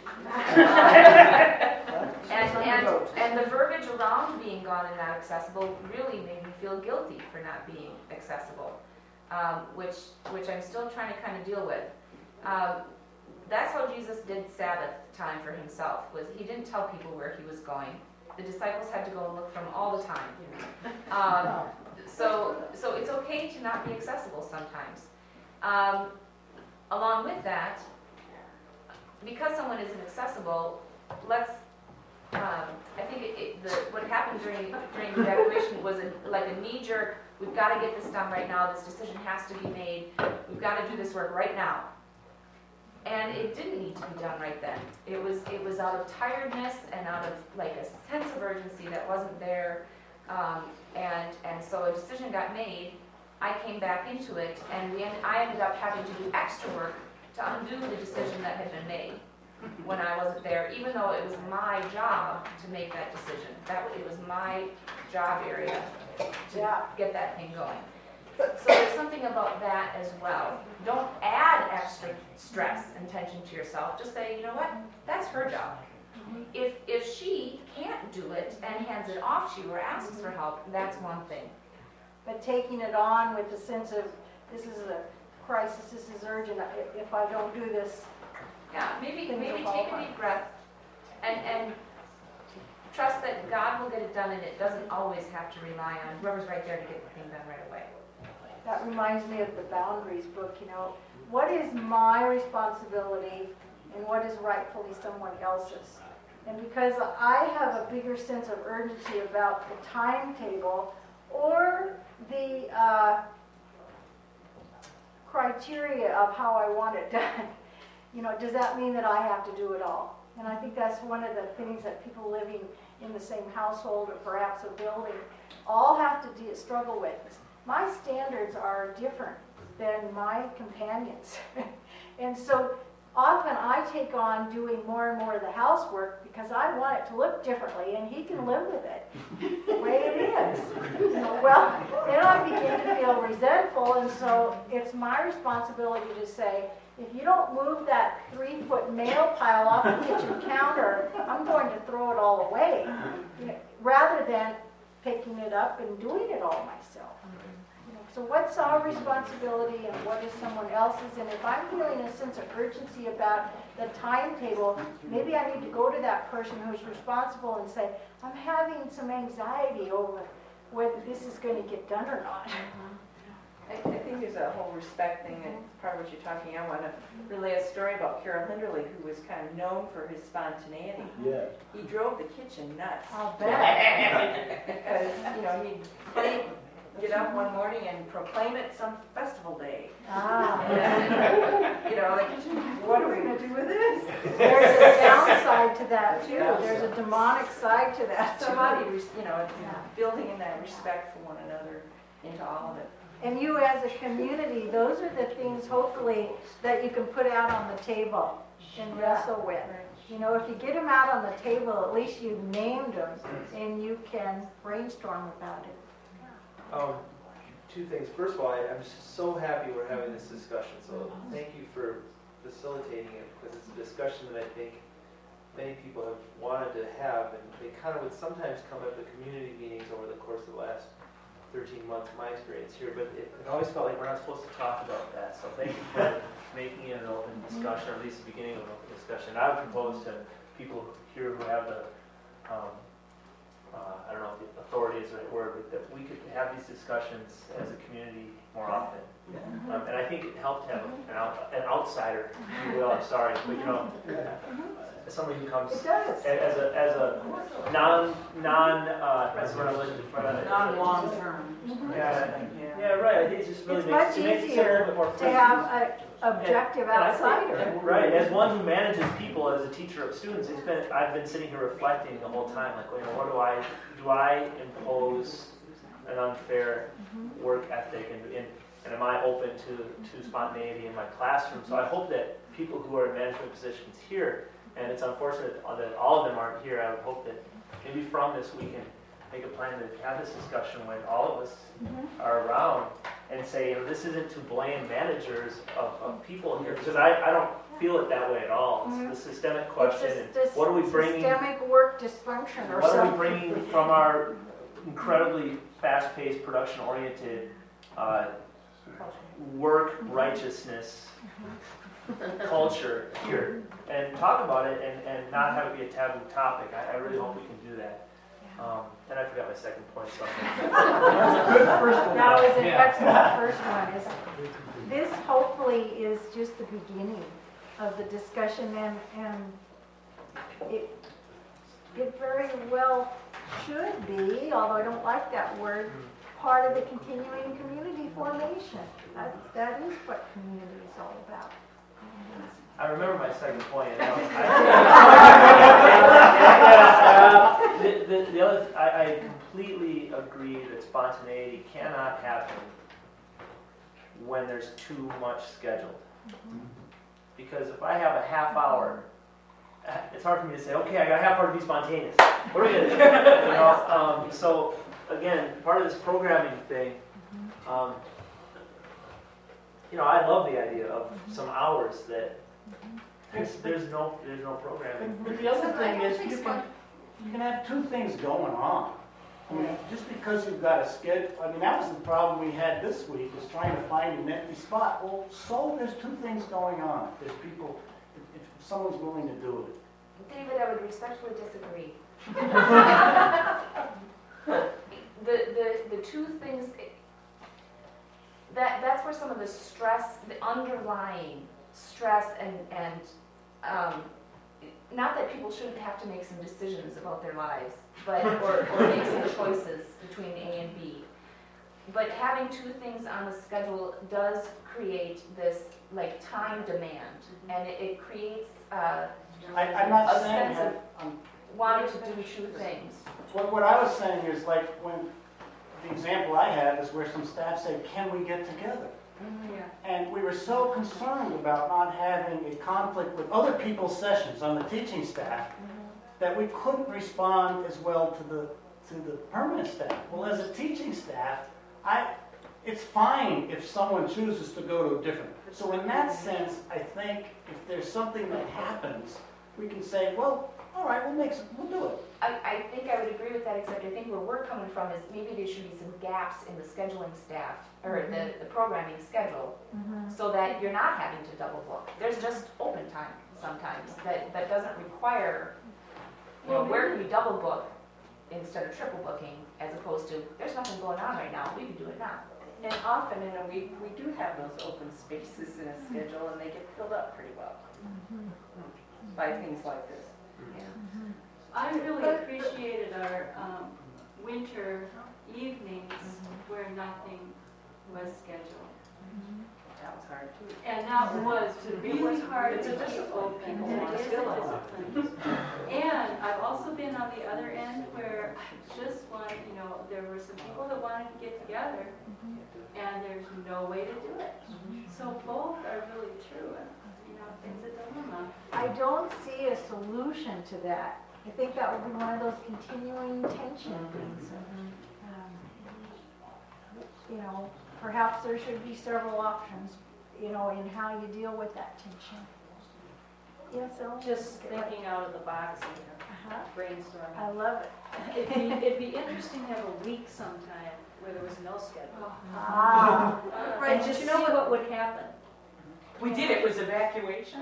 Speaker 3: and, and, and the verbiage around being gone and not accessible really made me feel guilty for not being accessible, um, which, which I'm still trying to kind of deal with. Um, that's how Jesus did Sabbath time for himself, was he didn't tell people where he was going. The disciples had to go and look for him all the time. Um, so, so it's okay to not be accessible sometimes. Um, along with that, because someone isn't accessible, let's, um, I think it, it, the, what happened during, during the evacuation was a, like a knee-jerk, we've got to get this done right now, this decision has to be made, we've got to do this work right now. And it didn't need to be done right then. It was, it was out of tiredness and out of like a sense of urgency that wasn't there. Um, and, and so a decision got made. I came back into it, and we end, I ended up having to do extra work to undo the decision that had been made when I wasn't there, even though it was my job to make that decision. That it was my job area to get that thing going. So there's something about that as well. Don't add extra stress and tension to yourself. Just say, you know what, that's her job. If, if she can't do it and hands it off to you or asks for help, that's one thing.
Speaker 1: But taking it on with the sense of, this is a crisis, this is urgent, if, if I don't do this.
Speaker 3: Yeah, maybe,
Speaker 1: Things
Speaker 3: maybe
Speaker 1: will fall
Speaker 3: take a
Speaker 1: apart.
Speaker 3: deep breath and, and trust that God will get it done, and it doesn't always have to rely on whoever's right there to get the thing done right away.
Speaker 1: That reminds me of the Boundaries book, you know. What is my responsibility and what is rightfully someone else's? And because I have a bigger sense of urgency about the timetable or the uh, criteria of how I want it done, you know, does that mean that I have to do it all? And I think that's one of the things that people living in the same household or perhaps a building all have to de- struggle with. My standards are different than my companions. And so often I take on doing more and more of the housework because I want it to look differently, and he can live with it the way it is. You know, well, then I begin to feel resentful, and so it's my responsibility to say, if you don't move that three-foot mail pile off the kitchen counter, I'm going to throw it all away, you know, rather than picking it up and doing it all myself. You know, so what's our responsibility and what is someone else's? And if I'm feeling a sense of urgency about the timetable, maybe I need to go to that person who's responsible and say, I'm having some anxiety over whether this is going to get done or not.
Speaker 2: I, I think there's a whole respect thing, and part of what you're talking. I want to relay a story about Carol Hinderly, who was kind of known for his spontaneity.
Speaker 12: Yeah.
Speaker 2: He drove the kitchen nuts.
Speaker 1: I'll bet.
Speaker 2: Because, you know, he'd play, get up one morning and proclaim it some festival day.
Speaker 1: Ah.
Speaker 2: And, you know, like, what are we going to do with this?
Speaker 1: There's a downside to that too. There's a demonic side to that too.
Speaker 2: Somebody, you know, it's building in that respect for one another into all of it.
Speaker 1: And you as a community, those are the things hopefully that you can put out on the table and wrestle with. You know, if you get them out on the table, at least you've named them and you can brainstorm about it.
Speaker 10: Um, two things. First of all, I, I'm just so happy we're having this discussion. So thank you for facilitating it, because it's a discussion that I think many people have wanted to have, and they kind of would sometimes come up at community meetings over the course of the last thirteen months of my experience here, but it, it always felt like we're not supposed to talk about that. So thank you for making it an open discussion, or at least the beginning of an open discussion. I would propose to people here who have the, um, uh, I don't know if the authority is the right word, but that we could have these discussions as a community more often. Um, and I think it helped to have an, out, an outsider, if you will, I'm sorry, but you know, as somebody who comes
Speaker 1: It does.
Speaker 10: as a as a non non uh, that's what I'm looking for.
Speaker 9: Non long term.
Speaker 10: Yeah, yeah, right. I think it just really
Speaker 1: It's
Speaker 10: makes,
Speaker 1: much
Speaker 10: it makes it a little
Speaker 1: easier
Speaker 10: bit more
Speaker 1: to
Speaker 10: fun.
Speaker 1: have an objective
Speaker 10: And I think-
Speaker 1: outsider.
Speaker 10: and right. As one who manages people, as a teacher of students, it's been I've been sitting here reflecting the whole time, like, you know, what do I do? I impose an unfair work ethic, and, and and am I open to to spontaneity in my classroom? So I hope that people who are in management positions here, and it's unfortunate that all of them aren't here, I would hope that maybe from this we can make a plan to have this discussion when all of us
Speaker 1: Mm-hmm.
Speaker 10: are around and say, you know, this isn't to blame managers of, of people here, because I, I don't feel it that way at all. It's
Speaker 1: Mhm.
Speaker 10: the systemic question,
Speaker 1: It's
Speaker 10: and
Speaker 1: a sys-
Speaker 10: what are we bringing,
Speaker 1: systemic work dysfunction or
Speaker 10: what are we
Speaker 1: something.
Speaker 10: bringing from our incredibly fast-paced, production-oriented uh, work righteousness culture here, and talk about it, and, and not have it be a taboo topic. I, I really hope we can do that. Um, and I forgot my second point, so.
Speaker 12: Good first one.
Speaker 1: That was an
Speaker 10: Yeah.
Speaker 1: excellent first one. Is this hopefully is just the beginning of the discussion, and, and it, it very well should be, although I don't like that word, part of the continuing community formation. That, that is what community is all about.
Speaker 10: I remember my second point. And that was, I, the, the, the other, I, I completely agree that spontaneity cannot happen when there's too much scheduled. Because if I have a half hour, it's hard for me to say, okay, I got a half hour to be spontaneous. What are we gonna do? You know, um, so again, part of this programming thing. Um, you know, I love the idea of some hours that there's, there's no there's no programming.
Speaker 12: But the other thing is, you can, you can have two things going on. I mean, just because you've got a schedule, I mean, that was the problem we had this week, is trying to find an empty spot. Well, so there's two things going on. There's people, if, if someone's willing to do it.
Speaker 3: David, I would respectfully disagree. the, the, the two things, that, that's where some of the stress, the underlying stress and, and um, not that people shouldn't have to make some decisions about their lives, but or, or make some choices between A and B. But having two things on the schedule does create this like time demand, and it, it creates uh,
Speaker 12: I, I'm not
Speaker 3: a
Speaker 12: saying
Speaker 3: sense
Speaker 12: have,
Speaker 3: of
Speaker 12: I'm
Speaker 3: wanting to do two things.
Speaker 12: What, what I was saying is, like, when the example I have is where some staff say, can we get together?
Speaker 7: Yeah.
Speaker 12: And we were so concerned about not having a conflict with other people's sessions on the teaching staff that we couldn't respond as well to the to the permanent staff. Well, as a teaching staff, I it's fine if someone chooses to go to a different. So in that sense, I think if there's something that happens, we can say, well, all right, we'll make some, we'll do it.
Speaker 3: I, I think I would agree with that, except I think where we're coming from is maybe there should be some gaps in the scheduling staff, or the, the programming schedule, so that you're not having to double book. There's just open time sometimes that, that doesn't require, you know, where can we double book instead of triple booking, as opposed to, there's nothing going on right now, we can do it now.
Speaker 2: And often in a week, we do have those open spaces in a schedule, and they get filled up pretty well by things like this.
Speaker 7: I really appreciated our um, winter evenings where nothing was scheduled.
Speaker 2: That was hard too.
Speaker 7: And that was really hard
Speaker 2: It's
Speaker 7: to
Speaker 2: a
Speaker 7: keep
Speaker 2: discipline.
Speaker 7: open,
Speaker 2: People
Speaker 7: and
Speaker 2: want
Speaker 7: it
Speaker 2: to
Speaker 7: is
Speaker 2: still
Speaker 7: a
Speaker 2: open.
Speaker 7: discipline. And I've also been on the other end where I just wanted, you know, there were some people that wanted to get together, and there's no way to do it. So both are really true, and, you know, it's a dilemma.
Speaker 1: I don't see a solution to that. I think that would be one of those continuing tension things. Um, You know, perhaps there should be several options, you know, in how you deal with that tension. Yes, Ellen?
Speaker 8: Just thinking out of the box and
Speaker 1: Uh-huh.
Speaker 8: brainstorming.
Speaker 1: I love it.
Speaker 8: It'd be, it'd be interesting to have a week sometime where there was no schedule.
Speaker 1: Ah.
Speaker 8: And just see what would happen.
Speaker 9: We did, it was evacuation.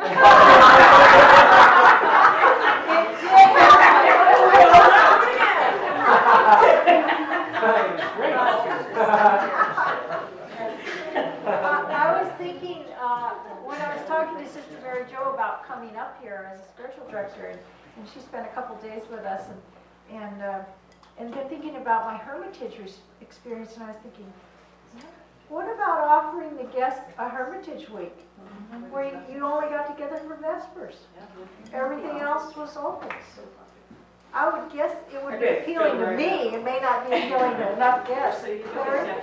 Speaker 1: I was thinking, uh, when I was talking to Sister Mary Jo about coming up here as a spiritual director, and, and she spent a couple days with us, and and uh, and then thinking about my Hermitage res- experience, and I was thinking, what about offering the guests a Hermitage week, where you, you only got together for Vespers, everything else was open. I would guess it would be
Speaker 9: Okay,
Speaker 1: appealing to
Speaker 9: Phil,
Speaker 1: me, it may not be appealing to enough guests. Clary?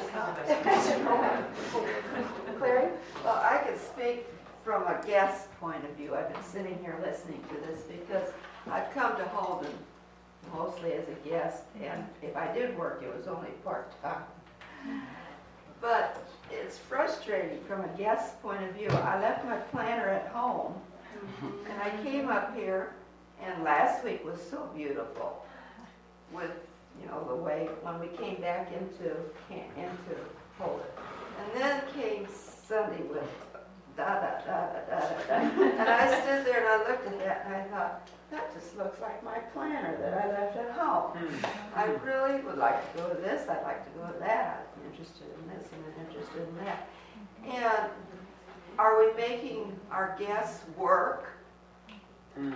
Speaker 1: Clary?
Speaker 17: Well, I could speak from a guest point of view. I've been sitting here listening to this because I've come to Holden mostly as a guest, and if I did work, it was only part-time. But it's frustrating from a guest point of view. I left my planner at home, and I came up here, and last week was so beautiful with, you know, the way when we came back into into Holden. And then came Sunday with da da da da da da da. And I stood there and I looked at that and I thought, that just looks like my planner that I left at home. I really would like to go to this, I'd like to go to that, I'm interested in this and I'm interested in that. And are we making our guests work?
Speaker 1: Mm-hmm.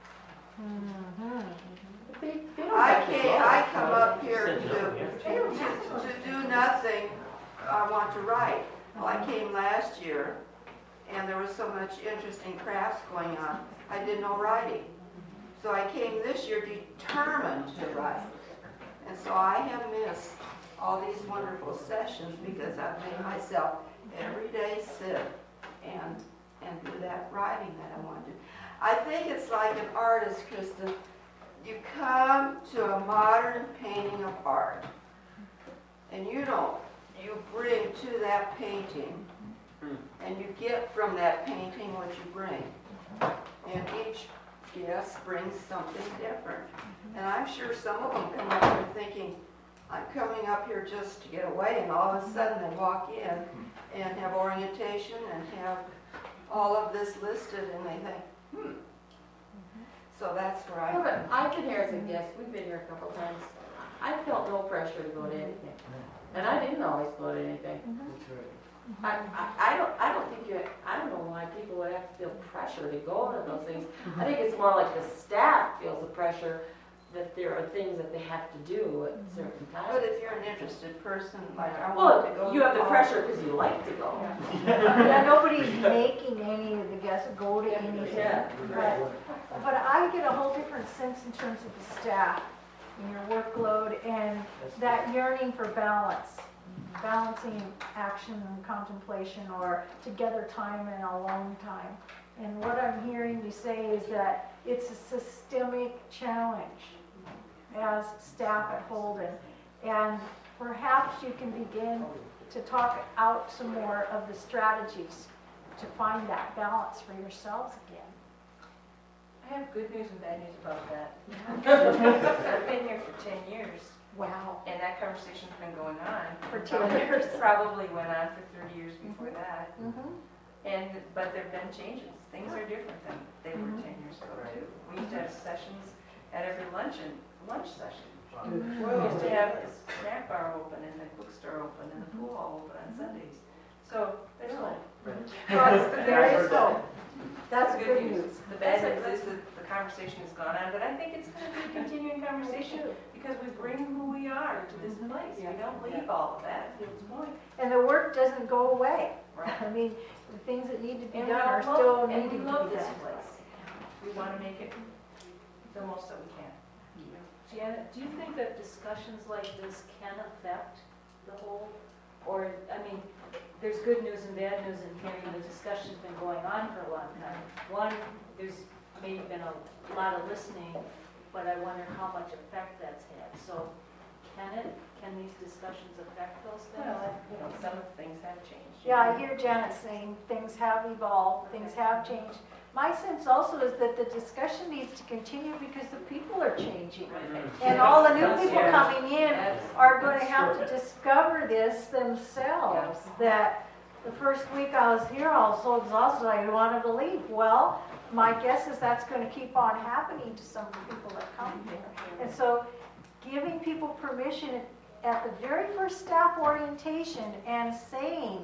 Speaker 17: I can't, I come up here to, to, to do nothing, I want to write. Well, I came last year, and there was so much interesting crafts going on, I did no writing. So I came this year determined to write. And so I have missed all these wonderful sessions because I've made myself every day sit and, and do that writing that I want to do. I think it's like an artist, Krista. You come to a modern painting of art, and you don't, you bring to that painting, and you get from that painting what you bring. And each guest brings something different. And I'm sure some of them come up here thinking, I'm coming up here just to get away, and all of a sudden they walk in and have orientation and have all of this listed, and they think, hmm. So that's where I...
Speaker 18: No, but I've been here as a guest, we've been here a couple times. I felt no pressure to go to anything. And I didn't always go to anything. I, I, I don't I don't think you, I don't know why people would have to feel pressure to go to those things. I think it's more like the staff feels the pressure that there are things that they have to do at certain times.
Speaker 17: But if you're an interested person, like I
Speaker 18: Well,
Speaker 17: want to go...
Speaker 18: you have the
Speaker 17: to
Speaker 18: pressure because you like to go.
Speaker 1: Yeah, nobody's making any of the guests go to anything.
Speaker 18: Yeah.
Speaker 1: But, but I get a whole different sense in terms of the staff and your workload and that yearning for balance. balancing action and contemplation, or together time and alone time. And what I'm hearing you say is that it's a systemic challenge as staff at Holden. And perhaps you can begin to talk out some more of the strategies to find that balance for yourselves again.
Speaker 2: I have good news and bad news about that. I've been here for ten years.
Speaker 1: Wow.
Speaker 2: And that conversation's been going on.
Speaker 1: For ten years.
Speaker 2: Probably went on for thirty years before that.
Speaker 1: Mm-hmm.
Speaker 2: And, but there've been changes. Things are different than they were
Speaker 1: Mhm.
Speaker 2: ten years ago too. We used to have sessions at every luncheon, lunch session. We
Speaker 1: Mhm.
Speaker 2: used to have the snack bar open and the bookstore open and the pool hall open on Sundays. So there's hope.
Speaker 1: Well, there is hope. That's
Speaker 2: the
Speaker 1: good news.
Speaker 2: The bad news is that the conversation has gone on, but I think it's going to be a continuing conversation because we bring who we are to this place. We don't leave all of that at Fields Point.
Speaker 1: And the work doesn't go away.
Speaker 2: Right.
Speaker 1: I mean, the things that need to be
Speaker 2: And
Speaker 1: done
Speaker 2: we all
Speaker 1: are
Speaker 2: love-
Speaker 1: still
Speaker 2: and we
Speaker 1: needing to
Speaker 2: love
Speaker 1: be
Speaker 2: this
Speaker 1: done.
Speaker 2: place. We want to make it the most that we can.
Speaker 8: Janet, do you think that discussions like this can affect the whole, or, I mean, there's good news and bad news in hearing the discussion's been going on for a long time. One, there's maybe been a lot of listening, but I wonder how much effect that's had. So can it, can these discussions affect those things?
Speaker 2: Well, you know, some of the things have changed.
Speaker 1: Yeah, I hear Janet saying things have evolved, things have changed. My sense also is that the discussion needs to continue because the people are changing. And all the new people coming in are going to have to discover this themselves. That the first week I was here, I was so exhausted I wanted to leave. Well, my guess is that's going to keep on happening to some of the people that come here. And so giving people permission at the very first staff orientation and saying,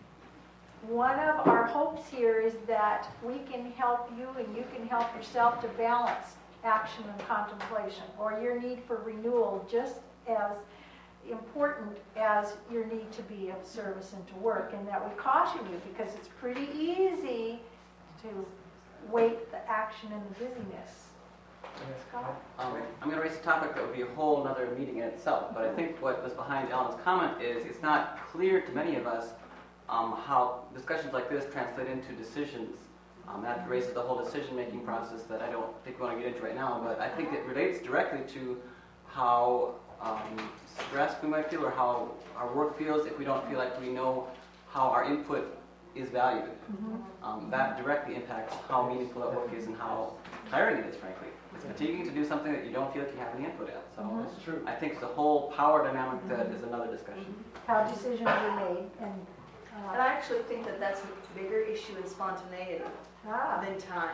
Speaker 1: one of our hopes here is that we can help you and you can help yourself to balance action and contemplation, or your need for renewal just as important as your need to be of service and to work, and that we caution you because it's pretty easy to weight the action and the busyness. Scott?
Speaker 13: Um, I'm going to raise a topic that would be a whole other meeting in itself, but I think what was behind Alan's comment is it's not clear to many of us um, how discussions like this translate into decisions. Um, that raises the whole decision-making process that I don't think we want to get into right now, but I think it relates directly to how um, stressed we might feel or how our work feels if we don't feel like we know how our input is valued.
Speaker 1: Mm-hmm.
Speaker 13: Um, that directly impacts how meaningful that work is and how tiring it is, frankly. It's fatiguing to do something that you don't feel like you have any input in. So
Speaker 1: Mhm.
Speaker 13: it's true. I think the whole power dynamic that is another discussion.
Speaker 1: How decisions are made and uh,
Speaker 6: And I actually think that that's a bigger issue in spontaneity
Speaker 1: ah.
Speaker 6: than time.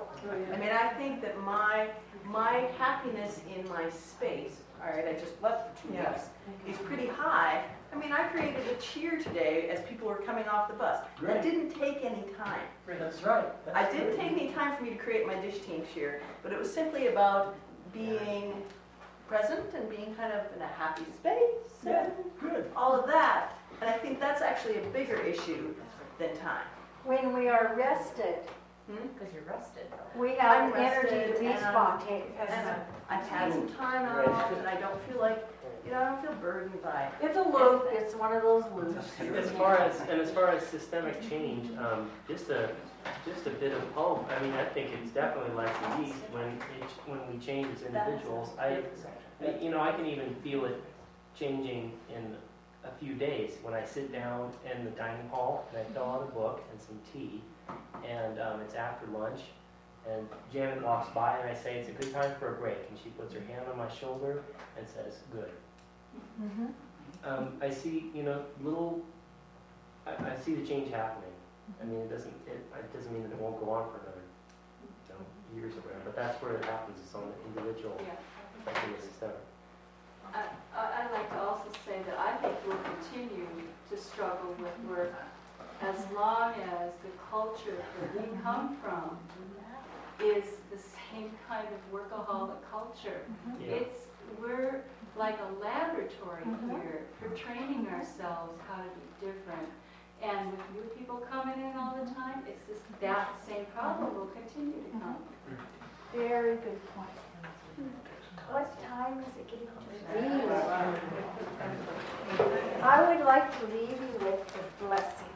Speaker 6: I mean, I think that my, my happiness in my space, all right, I just left for two
Speaker 1: Yeah.
Speaker 6: weeks, is pretty high. I mean, I created a cheer today as people were coming off the bus. That didn't take any time.
Speaker 12: That's right. That's
Speaker 6: I didn't
Speaker 12: right.
Speaker 6: take any time for me to create my dish team cheer, but it was simply about being present and being kind of in a happy space and
Speaker 12: Good.
Speaker 6: all of that. And I think that's actually a bigger issue than time.
Speaker 1: when we are rested,
Speaker 2: Because you're rested.
Speaker 1: we have
Speaker 6: I'm
Speaker 1: energy
Speaker 6: rested
Speaker 1: to be
Speaker 6: and-
Speaker 1: spontaneous.
Speaker 6: And I've had some time out, and I don't feel like, you know, I don't feel burdened by it.
Speaker 1: It's a loop, it's one of those loops.
Speaker 16: As far as, and as far as systemic change, um, just a, just a bit of hope. I mean, I think it's definitely like the yeast when it, when we change as individuals. I, you know, I can even feel it changing in a few days when I sit down in the dining hall and I fill out a book and some tea, and um, it's after lunch, and Janet walks by and I say it's a good time for a break, and she puts her hand on my shoulder and says, "Good."
Speaker 1: Mhm.
Speaker 16: Um, I see, you know, little, I, I see the change happening. I mean, it doesn't, it, it doesn't mean that it won't go on for another, you know, years or whatever, but that's where it happens, it's on the individual, affecting the system.
Speaker 7: I, I- I'd like to also say that I think we'll continue to struggle with work as long as the culture that we come from is the same kind of workaholic culture.
Speaker 16: Yeah.
Speaker 7: It's, we're like a laboratory
Speaker 1: Mhm.
Speaker 7: here for training ourselves how to be different. And with new people coming in all the time, it's this, that same problem will continue to come.
Speaker 1: Very good point. What time is it getting to be? I would like to leave you with the blessing.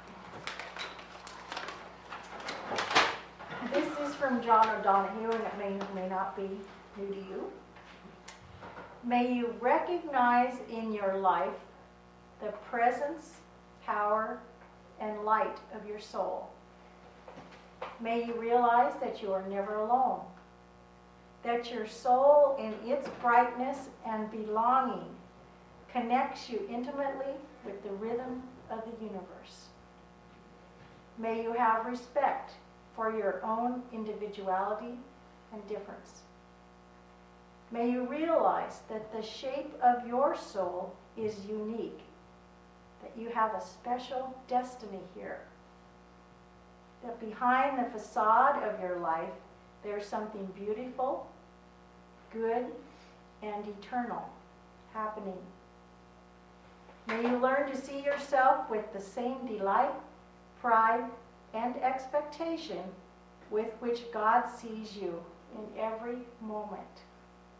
Speaker 1: This is from John O'Donohue, and it may or may not be new to you. May you recognize in your life the presence, power, and light of your soul. May you realize that you are never alone, that your soul in its brightness and belonging connects you intimately with the rhythm of the universe. May you have respect for your own individuality and difference. May you realize that the shape of your soul is unique, that you have a special destiny here, that behind the facade of your life there's something beautiful, good, and eternal happening. May you learn to see yourself with the same delight, pride, and expectation with which God sees you in every moment.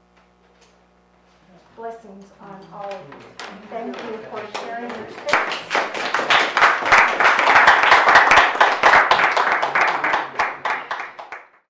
Speaker 1: Blessings on all of you. Thank you for sharing your space.